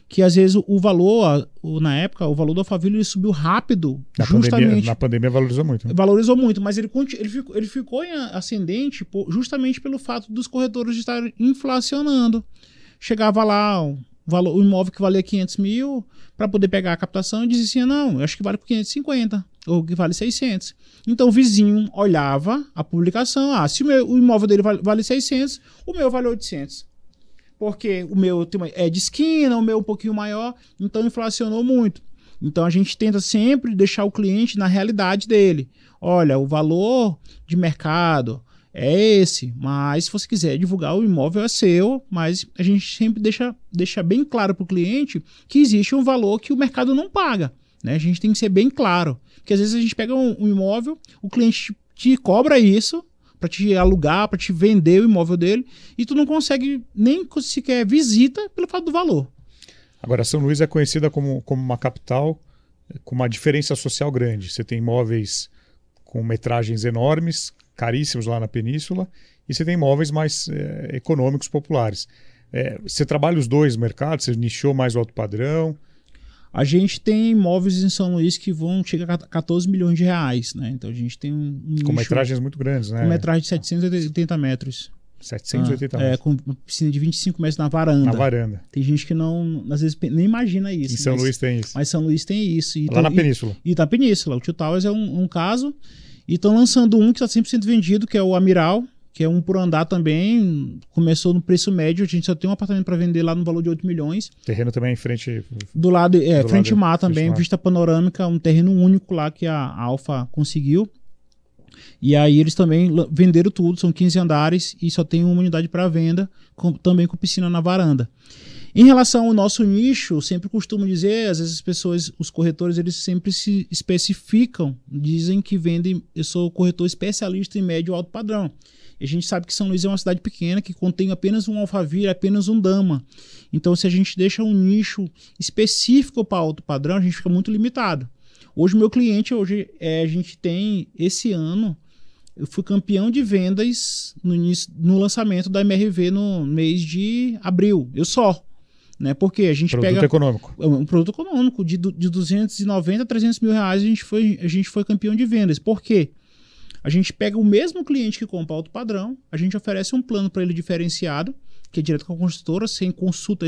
que às vezes o valor, o, na época, o valor do Alphaville ele subiu rápido, na justamente. Pandemia, na pandemia valorizou muito. Né? Valorizou muito, mas ele, ele, ficou, ele ficou em ascendente por, justamente pelo fato dos corretores estarem inflacionando. Chegava lá o, valor, o imóvel que valia quinhentos mil para poder pegar a captação e dizia assim, não, eu acho que vale por quinhentos e cinquenta, ou que vale seiscentos. Então o vizinho olhava a publicação, ah, se o, meu, o imóvel dele vale, vale seiscentos, o meu vale oitocentos. Porque o meu é de esquina, o meu é um pouquinho maior, então inflacionou muito. Então a gente tenta sempre deixar o cliente na realidade dele. Olha, o valor de mercado é esse, mas se você quiser divulgar o imóvel é seu, mas a gente sempre deixa, deixa bem claro para o cliente que existe um valor que o mercado não paga. Né? A gente tem que ser bem claro, porque às vezes a gente pega um, um imóvel, o cliente te, te cobra isso, para te alugar, para te vender o imóvel dele, e tu não consegue nem sequer visita pelo fato do valor. Agora, São Luís é conhecida como, como uma capital com uma diferença social grande. Você tem imóveis com metragens enormes, caríssimos lá na Península, e você tem imóveis mais é, econômicos, populares. É, você trabalha os dois mercados, você nichou mais o alto padrão. A gente tem imóveis em São Luís que vão chegar a quatorze milhões de reais, né? Então a gente tem um, um com nicho, metragens muito grandes, né? Com metragem de setecentos e oitenta metros. setecentos e oitenta ah, metros. É, com uma piscina de vinte e cinco metros na varanda. Na varanda. Tem gente que não, às vezes, nem imagina isso. Em São mas, Luís tem isso. Mas São Luís tem isso. E lá tão, na Península. E, e na Península. O Two Towers é um, um caso. E estão lançando um que está cem por cento vendido, que é o Amiral, que é um por andar também. Começou no preço médio. A gente só tem um apartamento para vender lá no valor de oito milhões. O terreno também é em frente... Do lado, é, do frente lado, mar também, mar. Vista panorâmica, um terreno único lá que a Alfa conseguiu. E aí eles também venderam tudo, são quinze andares e só tem uma unidade para venda, com, também com piscina na varanda. Em relação ao nosso nicho, eu sempre costumo dizer, às vezes as pessoas, os corretores, eles sempre se especificam, dizem que vendem, eu sou corretor especialista em médio e alto padrão. E a gente sabe que São Luís é uma cidade pequena, que contém apenas um Alphaville, apenas um Dama. Então se a gente deixa um nicho específico para alto padrão, a gente fica muito limitado. Hoje o meu cliente, hoje é, a gente tem, esse ano, eu fui campeão de vendas no, início, no lançamento da M R V no mês de abril, eu só. Né? Porque a gente produto pega... econômico. Um produto econômico, de, de duzentos e noventa a trezentos mil reais a gente, foi, a gente foi campeão de vendas. Por quê? A gente pega o mesmo cliente que compra alto padrão, a gente oferece um plano para ele diferenciado, que é direto com a construtora, sem consulta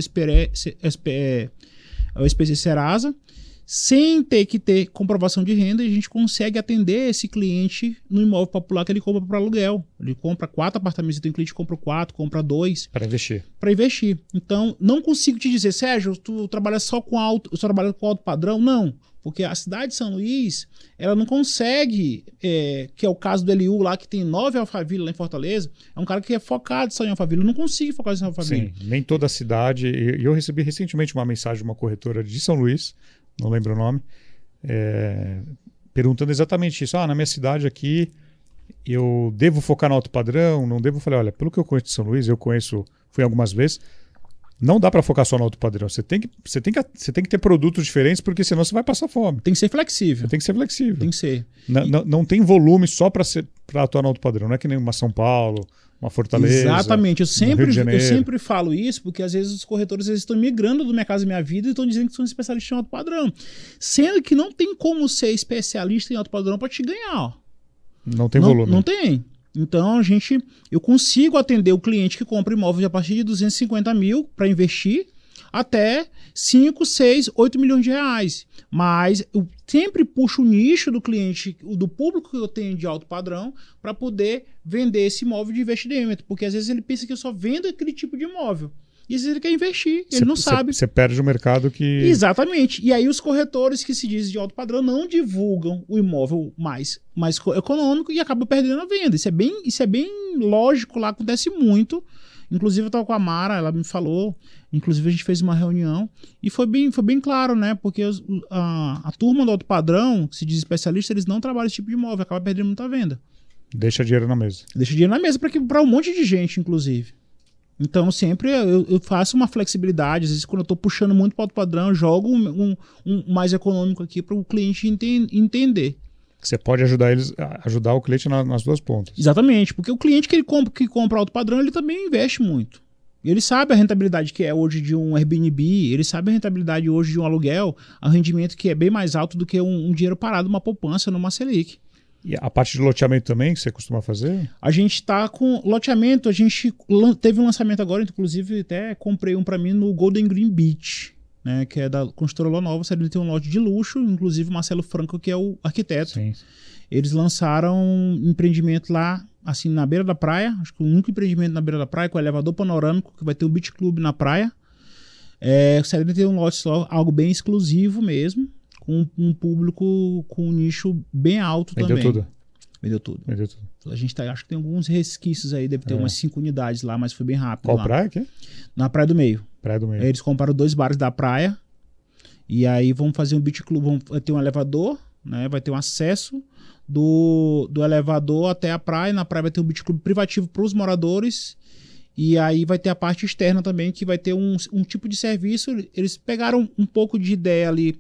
ao S P C Serasa, sem ter que ter comprovação de renda, e a gente consegue atender esse cliente no imóvel popular que ele compra para aluguel. Ele compra quatro apartamentos, tem um cliente que compra quatro, compra dois. Para investir. Para investir. Então, não consigo te dizer, Sérgio, tu trabalha só com alto, tu trabalha com alto padrão? Não. Porque a cidade de São Luís, ela não consegue, é, que é o caso do L U lá, que tem nove Alphaville lá em Fortaleza, é um cara que é só em Alphaville, eu não consigo focar em Alphaville. Sim, nem toda a cidade. E eu recebi recentemente uma mensagem de uma corretora de São Luís, não lembro o nome, é, perguntando exatamente isso. Ah, na minha cidade aqui, eu devo focar no alto padrão, não devo? Eu falei, olha, pelo que eu conheço de São Luís, eu conheço, fui algumas vezes, não dá para focar só no alto padrão. Você tem, que, você, tem que, você tem que ter produtos diferentes, porque senão você vai passar fome. Tem que ser flexível. Você tem que ser flexível. Tem que ser. Não, e... não, não tem volume só para atuar no alto padrão. Não é que nem uma São Paulo, uma Fortaleza. Exatamente. Eu sempre, Rio de Janeiro. eu sempre falo isso, porque às vezes os corretores eles estão migrando do Minha Casa Minha Vida e estão dizendo que são especialistas em alto padrão. Sendo que não tem como ser especialista em alto padrão para te ganhar. Ó. Não tem não, volume. Não tem. Então a gente, eu consigo atender o cliente que compra imóvel a partir de duzentos e cinquenta mil para investir até cinco, seis, oito milhões de reais. Mas eu sempre puxo o nicho do cliente, do público que eu tenho de alto padrão, para poder vender esse imóvel de investimento. Porque às vezes ele pensa que eu só vendo aquele tipo de imóvel. E às vezes ele quer investir, ele cê, não cê, sabe. Você perde o mercado que... Exatamente. E aí os corretores que se dizem de alto padrão não divulgam o imóvel mais, mais econômico e acabam perdendo a venda. Isso é bem, isso é bem lógico, lá acontece muito. Inclusive eu estava com a Mara, ela me falou, inclusive a gente fez uma reunião e foi bem, foi bem claro, né? Porque os, a, a turma do alto padrão, que se diz especialista, eles não trabalham esse tipo de imóvel, acaba perdendo muita venda. Deixa dinheiro na mesa. Deixa dinheiro na mesa para um monte de gente, inclusive. Então sempre eu, eu faço uma flexibilidade, às vezes quando eu estou puxando muito para o alto padrão, eu jogo um, um, um mais econômico aqui para o cliente ente, entender. Você pode ajudar eles, ajudar o cliente na, nas duas pontas. Exatamente, porque o cliente que, ele compra, que compra alto padrão, ele também investe muito. Ele sabe a rentabilidade que é hoje de um Airbnb, ele sabe a rentabilidade hoje de um aluguel, um rendimento que é bem mais alto do que um, um dinheiro parado, uma poupança numa Selic. E a parte de loteamento também, que você costuma fazer? A gente está com loteamento, a gente teve um lançamento agora, inclusive até comprei um para mim no Golden Green Beach, né, que é da construtora Lua Nova. Ele tem um lote de luxo, inclusive o Marcelo Franco, que é o arquiteto. Sim. Eles lançaram um empreendimento lá, assim, na beira da praia, acho que o único empreendimento na beira da praia, com elevador panorâmico, que vai ter um beach club na praia. É, o Celina tem um lote só, algo bem exclusivo mesmo, com um público com um nicho bem alto. Vendeu também. tudo. Vendeu tudo. Vendeu tudo. A gente tá, acho que tem alguns resquícios aí, deve ter É. umas cinco unidades lá, mas foi bem rápido. Qual lá. praia que é? Na Praia do Meio. Praia do Meio. Eles compraram dois bares da praia, e aí vão fazer um beach club, vão ter um elevador, né? Vai ter um acesso do, do elevador até a praia. Na praia vai ter um beach club privativo para os moradores. E aí vai ter a parte externa também, que vai ter um, um tipo de serviço. Eles pegaram um pouco de ideia ali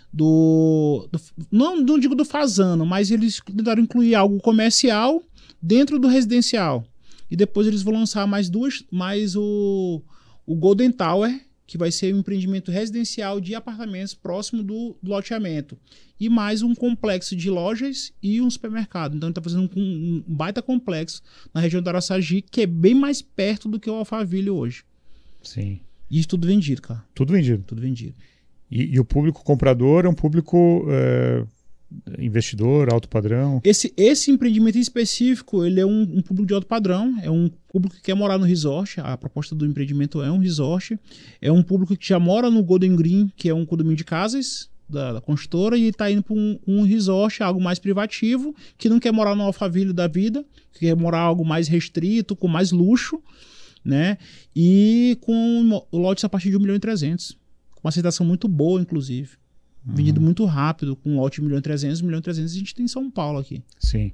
do, do não, não digo do Fazano, mas eles tentaram incluir algo comercial dentro do residencial. E depois eles vão lançar mais duas, mais o, o Golden Tower, que vai ser um empreendimento residencial de apartamentos próximo do, do loteamento. E mais um complexo de lojas e um supermercado. Então ele está fazendo um, um baita complexo na região do Araçagi, que é bem mais perto do que o Alphaville hoje. Sim. E isso tudo vendido, cara. Tudo vendido. Tudo vendido. E, e o público comprador é um público é, investidor, alto padrão? Esse, esse empreendimento em específico, ele é um, um público de alto padrão, é um público que quer morar no resort. A proposta do empreendimento é um resort, é um público que já mora no Golden Green, que é um condomínio de casas da, da construtora, e está indo para um, um resort, algo mais privativo, que não quer morar no Alphaville da vida, que quer morar algo mais restrito, com mais luxo, né? E com lotes a partir de um milhão e trezentos. Com uma aceitação muito boa, inclusive. Uhum. Vendido muito rápido, com um lote de um milhão e trezentos, um milhão e trezentos a gente tem em São Paulo aqui. Sim.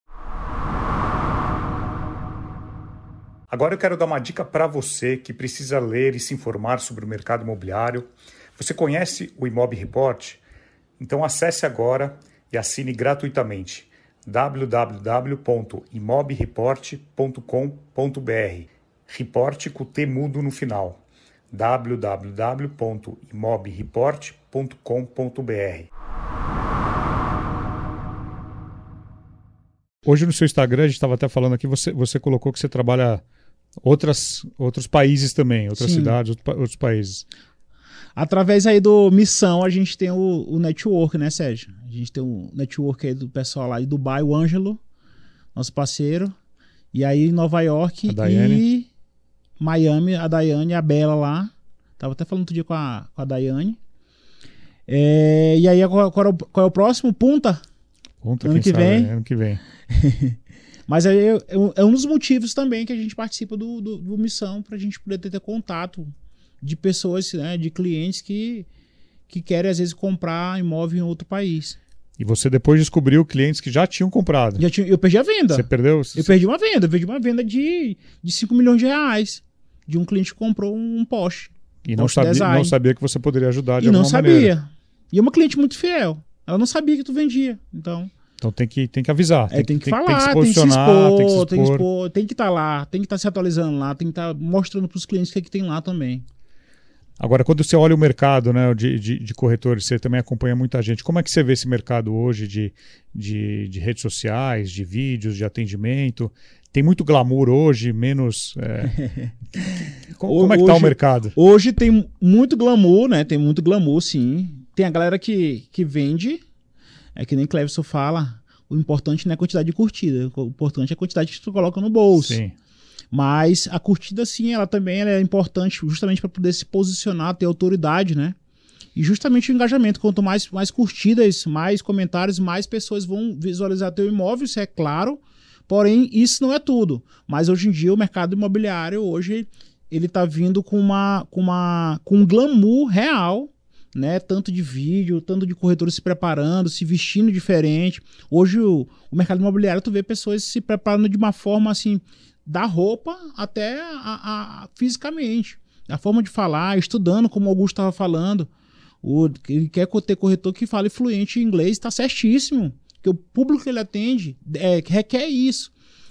Agora eu quero dar uma dica para você que precisa ler e se informar sobre o mercado imobiliário. Você conhece o Imob Report? Então acesse agora e assine gratuitamente w w w ponto imob report ponto com ponto b r. Report com T mudo no final. w w w ponto imob report ponto com ponto b r. Hoje no seu Instagram, a gente estava até falando aqui, você, você colocou que você trabalha outras, outros países também, outras Sim. cidades, outro, outros países. Através aí do Missão, a gente tem o, o network, né, Sérgio? A gente tem o network aí do pessoal lá de Dubai, o Ângelo, nosso parceiro. E aí Nova York e Miami, a Daiane e a Bela lá. Tava até falando outro dia com a, com a Daiane. É, e aí, qual, qual, é o, qual é o próximo? Punta? Punta, ano quem que sabe, vem. Ano que vem. Mas aí é, é um dos motivos também que a gente participa do, do, do Missão, para a gente poder ter, ter contato de pessoas, né, de clientes que, que querem, às vezes, comprar imóvel em outro país. E você depois descobriu clientes que já tinham comprado. Já tinha, eu perdi a venda. Você perdeu? Eu perdi uma venda. Eu perdi uma venda de, de cinco milhões de reais. De um cliente que comprou um Porsche. E não sabia, não sabia que você poderia ajudar de e alguma não sabia. maneira. E é uma cliente muito fiel. Ela não sabia que tu vendia. Então, então tem que, tem que avisar. É, Tem, tem que tem, falar, tem que se tem que se posicionar, expor, tem que se expor. tem que expor, tem que estar lá, tem que estar se atualizando lá, tem que estar mostrando para os clientes o que, é que tem lá também. Agora, quando você olha o mercado, né, de, de, de corretores, você também acompanha muita gente. Como é que você vê esse mercado hoje de, de, de redes sociais, de vídeos, de atendimento? Tem muito glamour hoje, menos... É... como, como é que está o mercado? Hoje tem muito glamour, né? Tem muito glamour, sim. Tem a galera que, que vende, é que nem Cleverson fala, o importante não é a quantidade de curtida, o importante é a quantidade que tu coloca no bolso. Sim. Mas a curtida, sim, ela também ela é importante justamente para poder se posicionar, ter autoridade, né? E justamente o engajamento. Quanto mais, mais curtidas, mais comentários, mais pessoas vão visualizar teu imóvel, isso é claro. Porém, isso não é tudo. Mas hoje em dia o mercado imobiliário, hoje, ele está vindo com, uma, com, uma, com um glamour real, né? Tanto de vídeo, tanto de corretores se preparando, se vestindo diferente. Hoje o, o mercado imobiliário, tu vê pessoas se preparando de uma forma assim... da roupa até a, a, a, fisicamente, a forma de falar, estudando, como o Augusto estava falando. O, ele quer ter corretor que fale fluente em inglês, está certíssimo, porque o público que ele atende é, requer isso.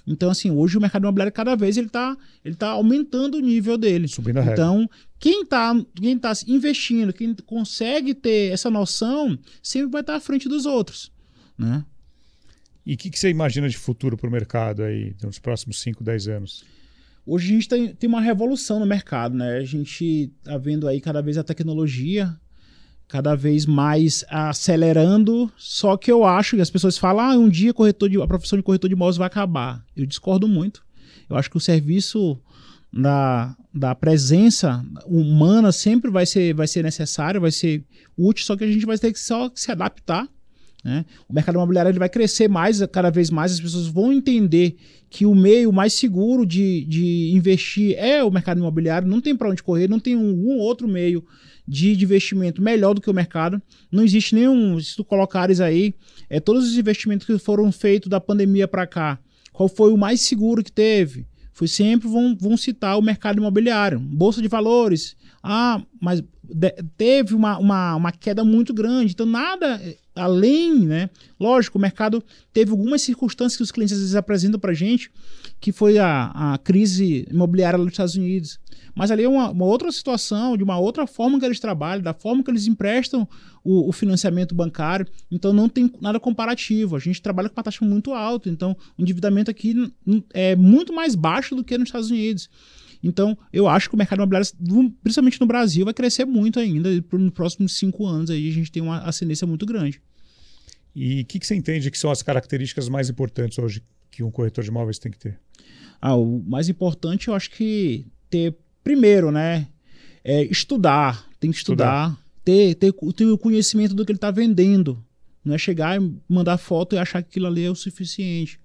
Então, assim, hoje o mercado imobiliário cada vez ele está ele tá aumentando o nível dele. Subindo a regra. Então, quem está quem tá investindo, quem consegue ter essa noção, sempre vai estar à frente dos outros, né? E o que, que você imagina de futuro para o mercado aí nos próximos cinco, dez anos? Hoje a gente tem, tem uma revolução no mercado, né? A gente está vendo aí cada vez a tecnologia cada vez mais acelerando, só que eu acho que as pessoas falam, ah, um dia corretor de, a profissão de corretor de imóveis vai acabar. Eu discordo muito. Eu acho que o serviço da, da presença humana sempre vai ser, vai ser necessário, vai ser útil, só que a gente vai ter que só se adaptar, né? O mercado imobiliário ele vai crescer mais, cada vez mais as pessoas vão entender que o meio mais seguro de, de investir é o mercado imobiliário, não tem para onde correr, não tem um, um outro meio de, de investimento melhor do que o mercado, não existe nenhum, se tu colocares aí, é, todos os investimentos que foram feitos da pandemia para cá, qual foi o mais seguro que teve? Foi sempre, vão, vão citar o mercado imobiliário, bolsa de valores, ah, mas de, teve uma, uma, uma queda muito grande, então nada além, né? Lógico, o mercado teve algumas circunstâncias que os clientes às vezes apresentam para a gente, que foi a, a crise imobiliária nos Estados Unidos. Mas ali é uma, uma outra situação, de uma outra forma que eles trabalham, da forma que eles emprestam o, o financiamento bancário. Então não tem nada comparativo. A gente trabalha com uma taxa muito alta, então o endividamento aqui é muito mais baixo do que nos Estados Unidos. Então, eu acho que o mercado imobiliário, principalmente no Brasil, vai crescer muito ainda. Nos próximos cinco anos aí a gente tem uma ascendência muito grande. E o que, que você entende que são as características mais importantes hoje que um corretor de imóveis tem que ter? Ah, o mais importante eu acho que ter, primeiro, né, é estudar. Tem que estudar, estudar. Ter, ter, ter o conhecimento do que ele está vendendo. Não é chegar e mandar foto e achar que aquilo ali é o suficiente.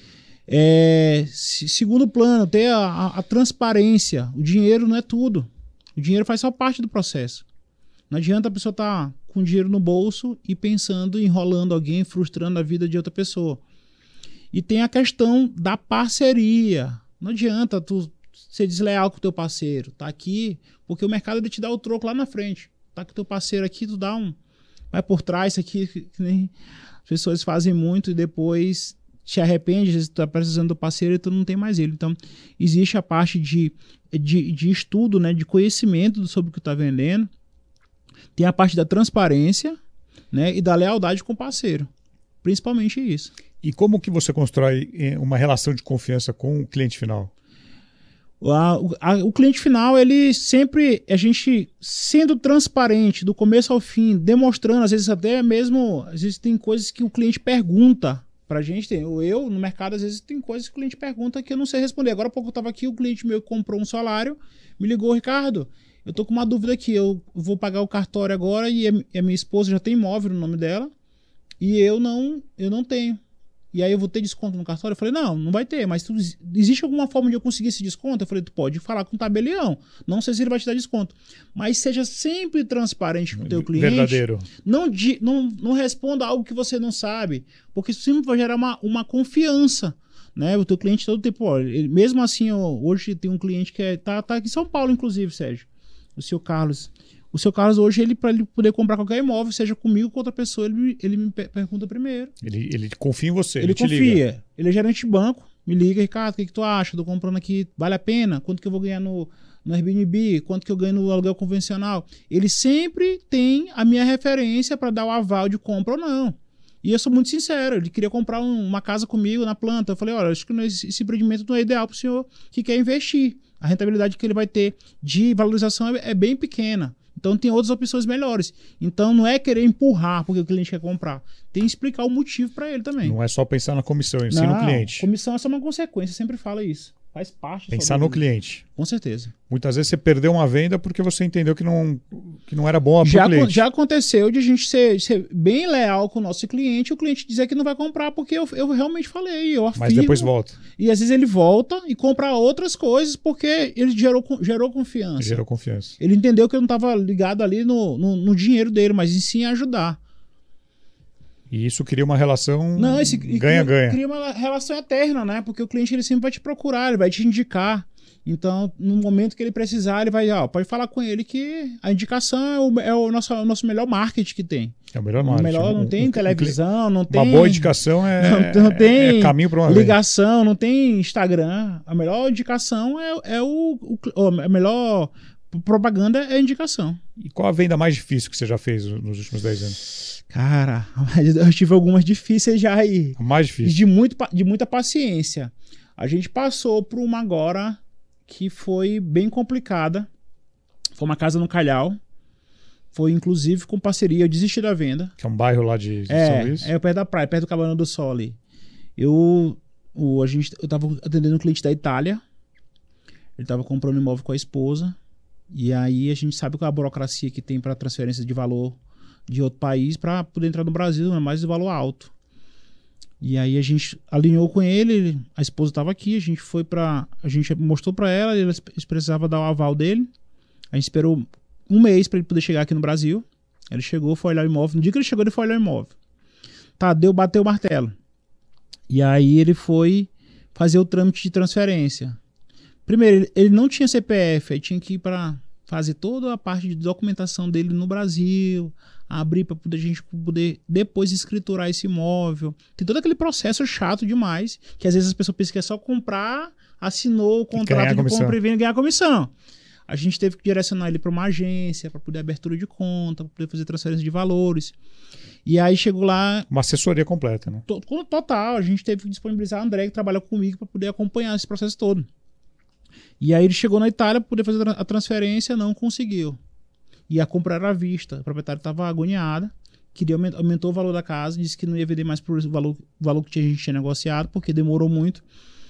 É, segundo plano, ter a, a, a transparência. O dinheiro não é tudo. O dinheiro faz só parte do processo. Não adianta a pessoa estar com dinheiro no bolso e pensando, enrolando alguém, frustrando a vida de outra pessoa. E tem a questão da parceria. Não adianta tu ser desleal com o teu parceiro. Tá aqui, porque o mercado ele te dá o troco lá na frente. Tá com o teu parceiro aqui, tu dá um... vai por trás, isso aqui, que nem as pessoas fazem muito e depois te arrepende, às vezes tu tá precisando do parceiro e tu não tem mais ele. Então, existe a parte de, de, de estudo, né, de conhecimento sobre o que tu tá vendendo. Tem a parte da transparência, né, e da lealdade com o parceiro. Principalmente isso. E como que você constrói uma relação de confiança com o cliente final? A, a, o cliente final, ele sempre, a gente sendo transparente do começo ao fim, demonstrando, às vezes até mesmo, às vezes tem coisas que o cliente pergunta pra gente, tem, eu no mercado, às vezes tem coisas que o cliente pergunta que eu não sei responder. Agora há pouco eu tava aqui, o cliente meu comprou um salário, me ligou, Ricardo, eu tô com uma dúvida aqui, eu vou pagar o cartório agora e a, e a minha esposa já tem imóvel no nome dela e eu não, eu não tenho. E aí eu vou ter desconto no cartório? Eu falei, não, não vai ter, mas tu, existe alguma forma de eu conseguir esse desconto? Eu falei, tu pode falar com o tabelião, não sei se ele vai te dar desconto, mas seja sempre transparente com o teu cliente. Verdadeiro. Não, não, não responda algo que você não sabe, porque isso sempre vai gerar uma, uma confiança, né? O teu cliente todo tempo, ó, ele, mesmo assim, ó, hoje tem um cliente que é, tá, tá aqui em São Paulo, inclusive, Sérgio, o seu Carlos. O seu Carlos hoje, ele, para ele poder comprar qualquer imóvel, seja comigo ou com outra pessoa, ele, ele me pergunta primeiro. Ele, ele confia em você, ele, ele te confia. liga. Ele é gerente de banco, me liga, Ricardo, o que, que tu acha? Tô comprando aqui, vale a pena? Quanto que eu vou ganhar no, no Airbnb? Quanto que eu ganho no aluguel convencional? Ele sempre tem a minha referência para dar o aval de compra ou não. E eu sou muito sincero, ele queria comprar um, uma casa comigo na planta. Eu falei, olha, acho que esse, esse empreendimento não é ideal para o senhor que quer investir. A rentabilidade que ele vai ter de valorização é, é bem pequena. Então tem outras opções melhores. Então não é querer empurrar porque o cliente quer comprar. Tem que explicar o motivo para ele também. Não é só pensar na comissão, ensina não, o cliente. Comissão é só uma consequência, sempre fala isso. Faz parte. Pensar no cliente. Com certeza. Muitas vezes você perdeu uma venda porque você entendeu que não, que não era bom já, para o cliente. Já aconteceu de a gente ser, ser bem leal com o nosso cliente e o cliente dizer que não vai comprar porque eu, eu realmente falei, eu afirmo. Mas depois volta. E às vezes ele volta e compra outras coisas porque ele gerou, gerou confiança. Gerou confiança. Ele entendeu que eu não estava ligado ali no, no, no dinheiro dele, mas em sim ajudar. E isso cria uma relação ganha-ganha. Cria, cria uma relação eterna, né? Porque o cliente ele sempre vai te procurar, ele vai te indicar. Então, no momento que ele precisar, ele vai, ó, pode falar com ele que a indicação é o, é o, nosso, o nosso melhor marketing que tem. É o melhor marketing. O melhor, não tem um, televisão, não tem... Uma boa indicação é, não, não tem é caminho para uma ligação, venda. Não tem Instagram. A melhor indicação é, é o, o... A melhor propaganda é a indicação. E qual a venda mais difícil que você já fez nos últimos dez anos? Cara, eu tive algumas difíceis já aí. A mais difícil? De, muito, de muita paciência. A gente passou por uma agora que foi bem complicada. Foi uma casa no Calhau. Foi, inclusive, com parceria. Eu desisti da venda. Que é um bairro lá de, de é, São Luís? É, perto da praia, perto do Cabana do Sol ali. Eu, o, a gente, eu tava atendendo um cliente da Itália. Ele tava comprando um imóvel com a esposa. E aí a gente sabe qual é a burocracia que tem para transferência de valor de outro país para poder entrar no Brasil, é mais de valor alto. E aí a gente alinhou com ele, a esposa estava aqui, a gente foi para, a gente mostrou para ela, eles precisavam dar o aval dele. A gente esperou um mês para ele poder chegar aqui no Brasil. Ele chegou, foi olhar o imóvel. No dia que ele chegou, ele foi olhar o imóvel. Tá, deu, bateu o martelo. E aí ele foi fazer o trâmite de transferência. Primeiro, ele, ele não tinha C P F, aí tinha que ir para fazer toda a parte de documentação dele no Brasil, abrir para poder a gente poder depois escriturar esse imóvel. Tem todo aquele processo chato demais, que às vezes as pessoas pensam que é só comprar, assinou o contrato de compra e venda e ganhar a comissão. A gente teve que direcionar ele para uma agência, para poder abertura de conta, para poder fazer transferência de valores. E aí chegou lá... Uma assessoria completa, né? To, total, a gente teve que disponibilizar a André, que trabalha comigo, para poder acompanhar esse processo todo. E aí ele chegou na Itália para poder fazer a transferência, não conseguiu. E a compra era à vista. A proprietária estava agoniada, queria aumentar, aumentou o valor da casa, disse que não ia vender mais por valor, valor que a gente tinha negociado, porque demorou muito.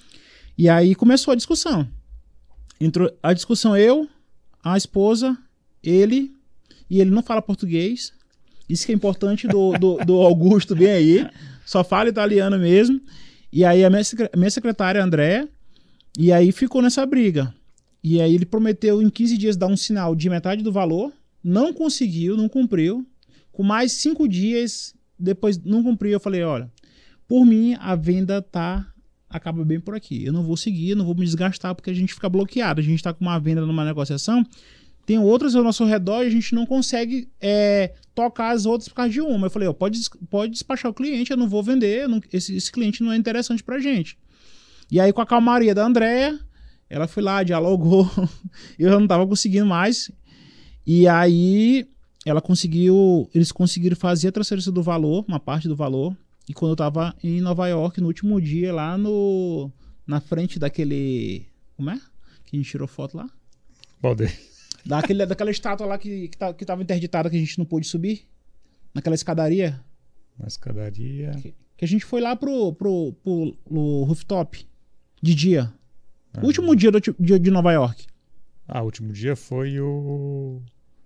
E aí começou a discussão. Entrou a discussão eu, a esposa, ele, e ele não fala português. Isso que é importante do, do, do Augusto, bem aí. Só fala italiano mesmo. E aí a minha, a minha secretária, a Andréa, e aí ficou nessa briga. E aí ele prometeu em quinze dias dar um sinal de metade do valor. Não conseguiu, não cumpriu. Com mais cinco dias, depois não cumpriu. Eu falei, olha, por mim a venda tá... acaba bem por aqui. Eu não vou seguir, eu não vou me desgastar, porque a gente fica bloqueado. A gente está com uma venda numa negociação, tem outras ao nosso redor e a gente não consegue é, tocar as outras por causa de uma. Eu falei, ó, pode, pode despachar o cliente, eu não vou vender, eu não, esse, esse cliente não é interessante pra gente. E aí, com a calmaria da Andréa, ela foi lá, dialogou, eu já não estava conseguindo mais. E aí, ela conseguiu, eles conseguiram fazer a transferência do valor, uma parte do valor. E quando eu tava em Nova York, no último dia, lá no, na frente daquele... Como é? Que a gente tirou foto lá? Pode. Daquele, daquela estátua lá que, que, tá, que tava interditada, que a gente não pôde subir. Naquela escadaria. Na escadaria... Que, que a gente foi lá pro, pro, pro, pro rooftop, de dia. Ah, o último dia do, de, de Nova York. Ah, o último dia foi o...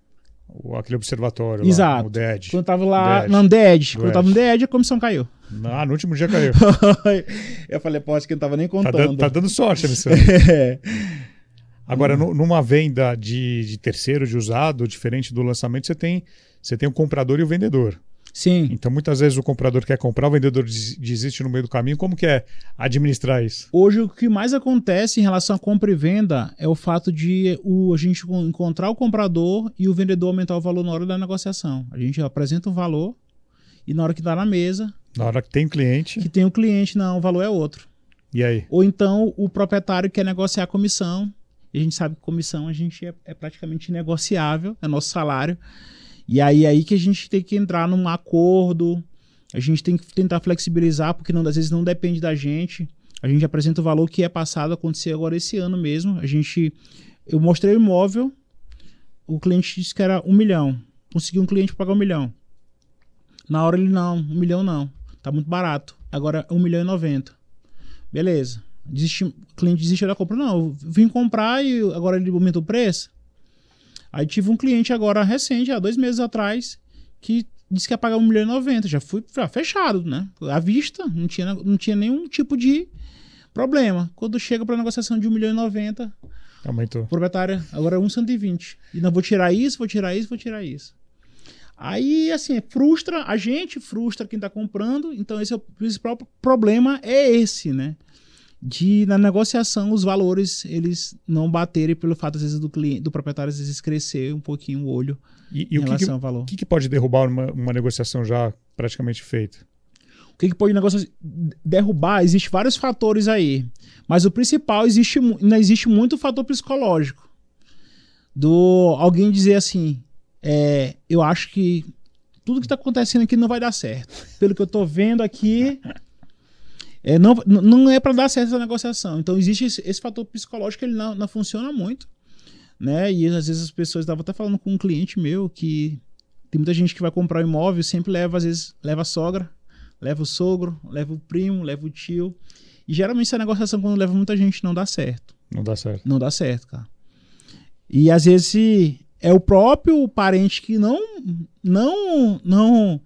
O, aquele observatório Exato. lá, o D E D. Quando eu tava lá, D E D. não, D E D. Quando eu D E D. tava no D E D, a comissão caiu. Ah, no último dia caiu. Eu falei, pô, acho que eu não tava nem Tá contando. dando, tá dando sorte a missão. É. Agora, Hum. no, numa venda de, de terceiro, de usado, diferente do lançamento, você tem, você tem o comprador e o vendedor. Sim. Então, muitas vezes o comprador quer comprar, o vendedor des- desiste no meio do caminho. Como que é administrar isso? Hoje o que mais acontece em relação à compra e venda é o fato de o, a gente encontrar o comprador e o vendedor aumentar o valor na hora da negociação. A gente apresenta um valor e na hora que está na mesa, Na hora que tem cliente, que tem o cliente, não, o valor é outro. e aí? Ou então o proprietário quer negociar a comissão, e a gente sabe que comissão a gente é, é praticamente negociável, é nosso salário. E aí aí que a gente tem que entrar num acordo, a gente tem que tentar flexibilizar, porque não, às vezes não depende da gente. A gente apresenta o valor que é passado, aconteceu agora esse ano mesmo. A gente, eu mostrei o imóvel, o cliente disse que era um milhão. Consegui um cliente pagar um milhão. Na hora ele, não, um milhão não, tá muito barato. Agora um milhão e noventa. Beleza. Desisti, o cliente desistiu da compra. Não, eu vim comprar e agora ele aumentou o preço. Aí tive um cliente agora recente, há dois meses atrás, que disse que ia pagar um milhão e noventa. Já fui já fechado, né? À vista, não tinha, não tinha nenhum tipo de problema. Quando chega para negociação de um milhão e noventa, Aumentou. proprietária, agora é um cento e vinte. E não vou tirar isso, vou tirar isso, vou tirar isso. Aí, assim, frustra a gente, frustra quem está comprando. Então, esse é o principal problema, é esse, né? de na negociação os valores eles não baterem pelo fato às vezes do cliente, do proprietário às vezes crescer um pouquinho o olho e, e em o relação que, ao valor. O que, que pode derrubar uma, uma negociação já praticamente feita? O que, que pode negócio derrubar? Existem vários fatores aí, mas o principal existe, não existe muito o fator psicológico do alguém dizer assim, é, eu acho que tudo que está acontecendo aqui não vai dar certo. Pelo que eu estou vendo aqui, é, não, não é para dar certo essa negociação. Então existe esse, esse fator psicológico, ele não, não funciona muito, né? E às vezes as pessoas, estavam até falando com um cliente meu que tem muita gente que vai comprar um imóvel, sempre leva, às vezes, leva a sogra, leva o sogro, leva o primo, leva o tio. E geralmente essa negociação, quando leva muita gente, não dá certo. Não dá certo. Não dá certo, cara. E às vezes é o próprio parente que não, não, não,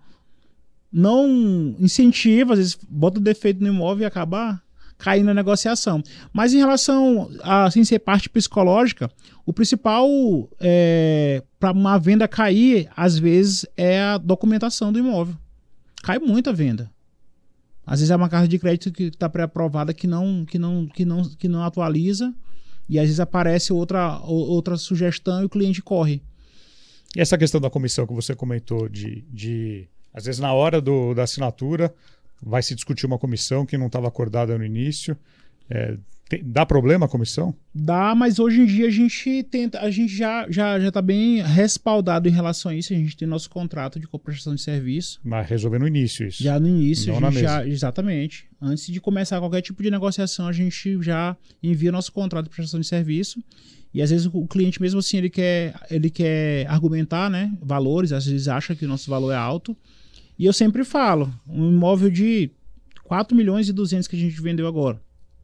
não incentiva, às vezes bota defeito no imóvel e acaba caindo na negociação. Mas em relação a assim, ser parte psicológica, o principal é, para uma venda cair, às vezes, é a documentação do imóvel. Cai muito a venda. Às vezes é uma carta de crédito que está pré-aprovada que não, que, não, que, não, que não atualiza. E às vezes aparece outra, outra sugestão e o cliente corre. E essa questão da comissão que você comentou, de, de às vezes na hora do, da assinatura vai se discutir uma comissão que não estava acordada no início. É, tem, dá problema a comissão? Dá, mas hoje em dia a gente tenta, a gente já já já está bem respaldado em relação a isso. A gente tem nosso contrato de prestação de serviço. Mas resolver no início isso. Já no início, não a gente na já, mesa. Exatamente. Antes de começar qualquer tipo de negociação, a gente já envia nosso contrato de prestação de serviço. E às vezes o cliente mesmo assim, ele quer, ele quer argumentar, né, valores, às vezes acha que o nosso valor é alto. E eu sempre falo, um imóvel de quatro milhões e duzentos que a gente vendeu agora.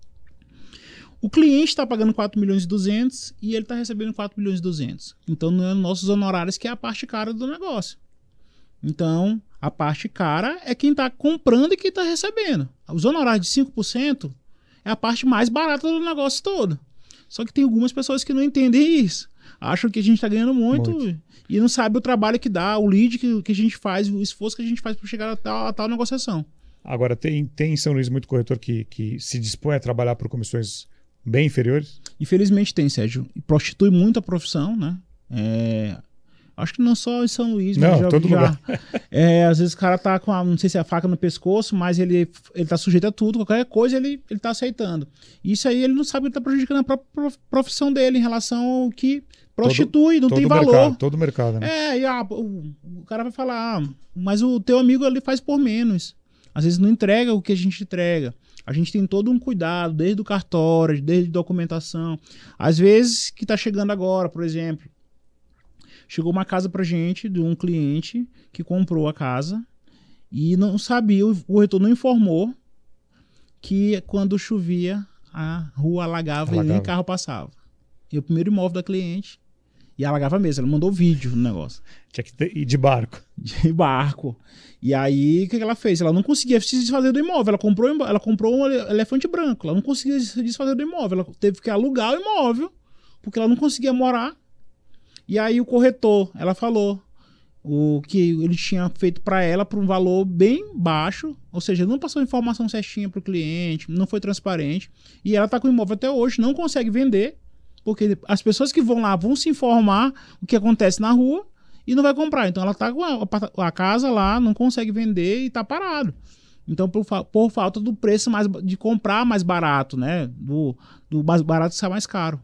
O cliente está pagando quatro milhões e duzentos e ele está recebendo quatro milhões e duzentos. Então, não é nossos honorários que é a parte cara do negócio. Então, a parte cara é quem está comprando e quem está recebendo. Os honorários de cinco por cento é a parte mais barata do negócio todo. Só que tem algumas pessoas que não entendem isso. Acham que a gente está ganhando muito, muito e não sabe o trabalho que dá, o lead que, que a gente faz, o esforço que a gente faz para chegar a tal, a tal negociação. Agora, tem, tem em São Luís muito corretor que, que se dispõe a trabalhar por comissões bem inferiores? Infelizmente tem, Sérgio. E prostitui muito a profissão, né? É... Acho que não só em São Luís, não, mas já, todo já... lugar. É, às vezes o cara tá com a, não sei se é a faca no pescoço, mas ele, ele tá sujeito a tudo, qualquer coisa ele, ele tá aceitando. Isso aí ele não sabe que ele tá prejudicando a própria profissão dele em relação ao que prostitui, todo, não tem valor. Mercado, todo o mercado, né? É, e ah, o, o cara vai falar, ah, mas o teu amigo ali faz por menos. Às vezes não entrega o que a gente entrega. A gente tem todo um cuidado, desde o cartório, desde a documentação. Às vezes, que está chegando agora, por exemplo, chegou uma casa pra gente, de um cliente que comprou a casa e não sabia, o corretor não informou que quando chovia, a rua alagava, alagava. e nem carro passava. E o primeiro imóvel da cliente, e alagava mesmo, ela mandou vídeo no negócio. Tinha que ter, ir de barco. De barco. E aí, o que ela fez? Ela não conseguia se desfazer do imóvel. Ela comprou, ela comprou um elefante branco. Ela não conseguia se desfazer do imóvel. Ela teve que alugar o imóvel, porque ela não conseguia morar. E aí o corretor, ela falou o que ele tinha feito para ela por um valor bem baixo. Ou seja, não passou informação certinha para o cliente, não foi transparente. E ela está com o imóvel até hoje, não consegue vender, porque as pessoas que vão lá vão se informar o que acontece na rua e não vai comprar. Então ela está com a, a casa lá, não consegue vender e está parado. Então, por, por falta do preço mais, de comprar mais barato, né? Do, do mais barato sai mais caro.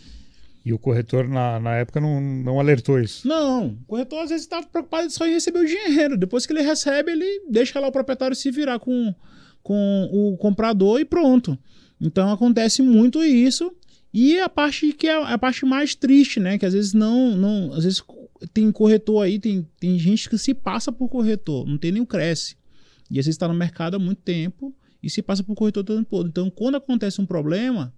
E o corretor, na, na época, não, não alertou isso? Não. O corretor, às vezes, estava preocupado só em receber o dinheiro. Depois que ele recebe, ele deixa lá o proprietário se virar com, com o comprador e pronto. Então, acontece muito isso. E a parte que é a parte mais triste, né? Que às vezes não... não às vezes tem corretor aí, tem, tem gente que se passa por corretor. Não tem nem o Cresce. E às vezes está no mercado há muito tempo e se passa por corretor todo todo. Então, quando acontece um problema,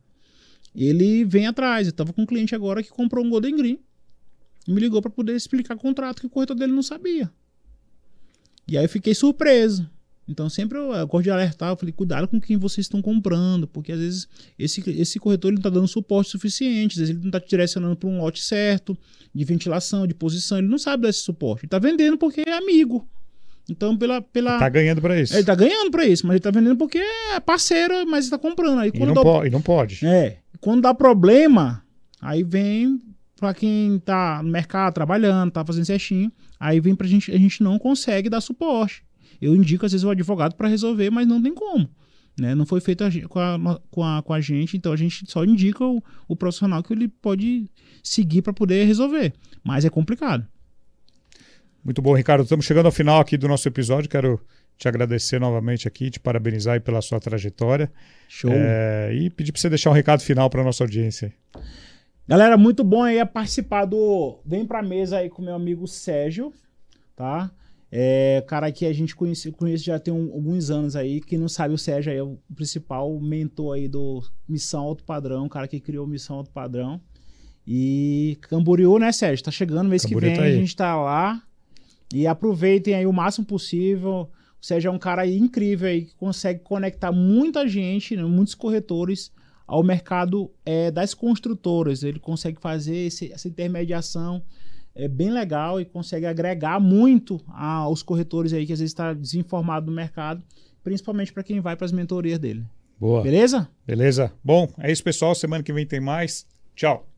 ele vem atrás. Eu estava com um cliente agora que comprou um Golden Green e me ligou para poder explicar o contrato que o corretor dele não sabia. E aí eu fiquei surpreso. Então, sempre eu, eu gosto de alertar, eu falei, cuidado com quem vocês estão comprando, porque às vezes esse, esse corretor ele não está dando suporte suficiente, às vezes ele não está te direcionando para um lote certo, de ventilação, de posição, ele não sabe dar esse suporte. Ele está vendendo porque é amigo. Então, pela... pela... Tá ganhando para isso. Ele tá ganhando para isso, mas ele tá vendendo porque é parceiro, mas ele tá comprando. Aí, E quando não, dá... po- e não pode. É. Quando dá problema, aí vem para quem tá no mercado, trabalhando, tá fazendo certinho, aí vem pra gente, a gente não consegue dar suporte. Eu indico, às vezes, o advogado para resolver, mas não tem como. Né? Não foi feito a, com, a, com, a, com a gente, então a gente só indica o, o profissional que ele pode seguir para poder resolver. Mas é complicado. Muito bom, Ricardo. Estamos chegando ao final aqui do nosso episódio. Quero te agradecer novamente aqui, te parabenizar aí pela sua trajetória. Show. É, e pedir para você deixar um recado final para a nossa audiência. Galera, muito bom aí participar do... Vem pra mesa aí com meu amigo Sérgio, tá? É, cara que a gente conhece, conhece já tem um, alguns anos aí. Quem não sabe, o Sérgio aí é o principal mentor aí do Missão Alto Padrão, o cara que criou Missão Alto Padrão. E Camboriú, né, Sérgio? Tá chegando mês Camboriú que vem, tá aí. a gente tá lá. E aproveitem aí o máximo possível. O Sérgio é um cara aí incrível aí, que consegue conectar muita gente, né, muitos corretores ao mercado é, das construtoras. Ele consegue fazer esse, essa intermediação é bem legal e consegue agregar muito aos corretores aí que às vezes está desinformado no mercado, principalmente para quem vai para as mentorias dele. Boa. Beleza? Beleza? Bom, é isso, pessoal. Semana que vem tem mais. Tchau.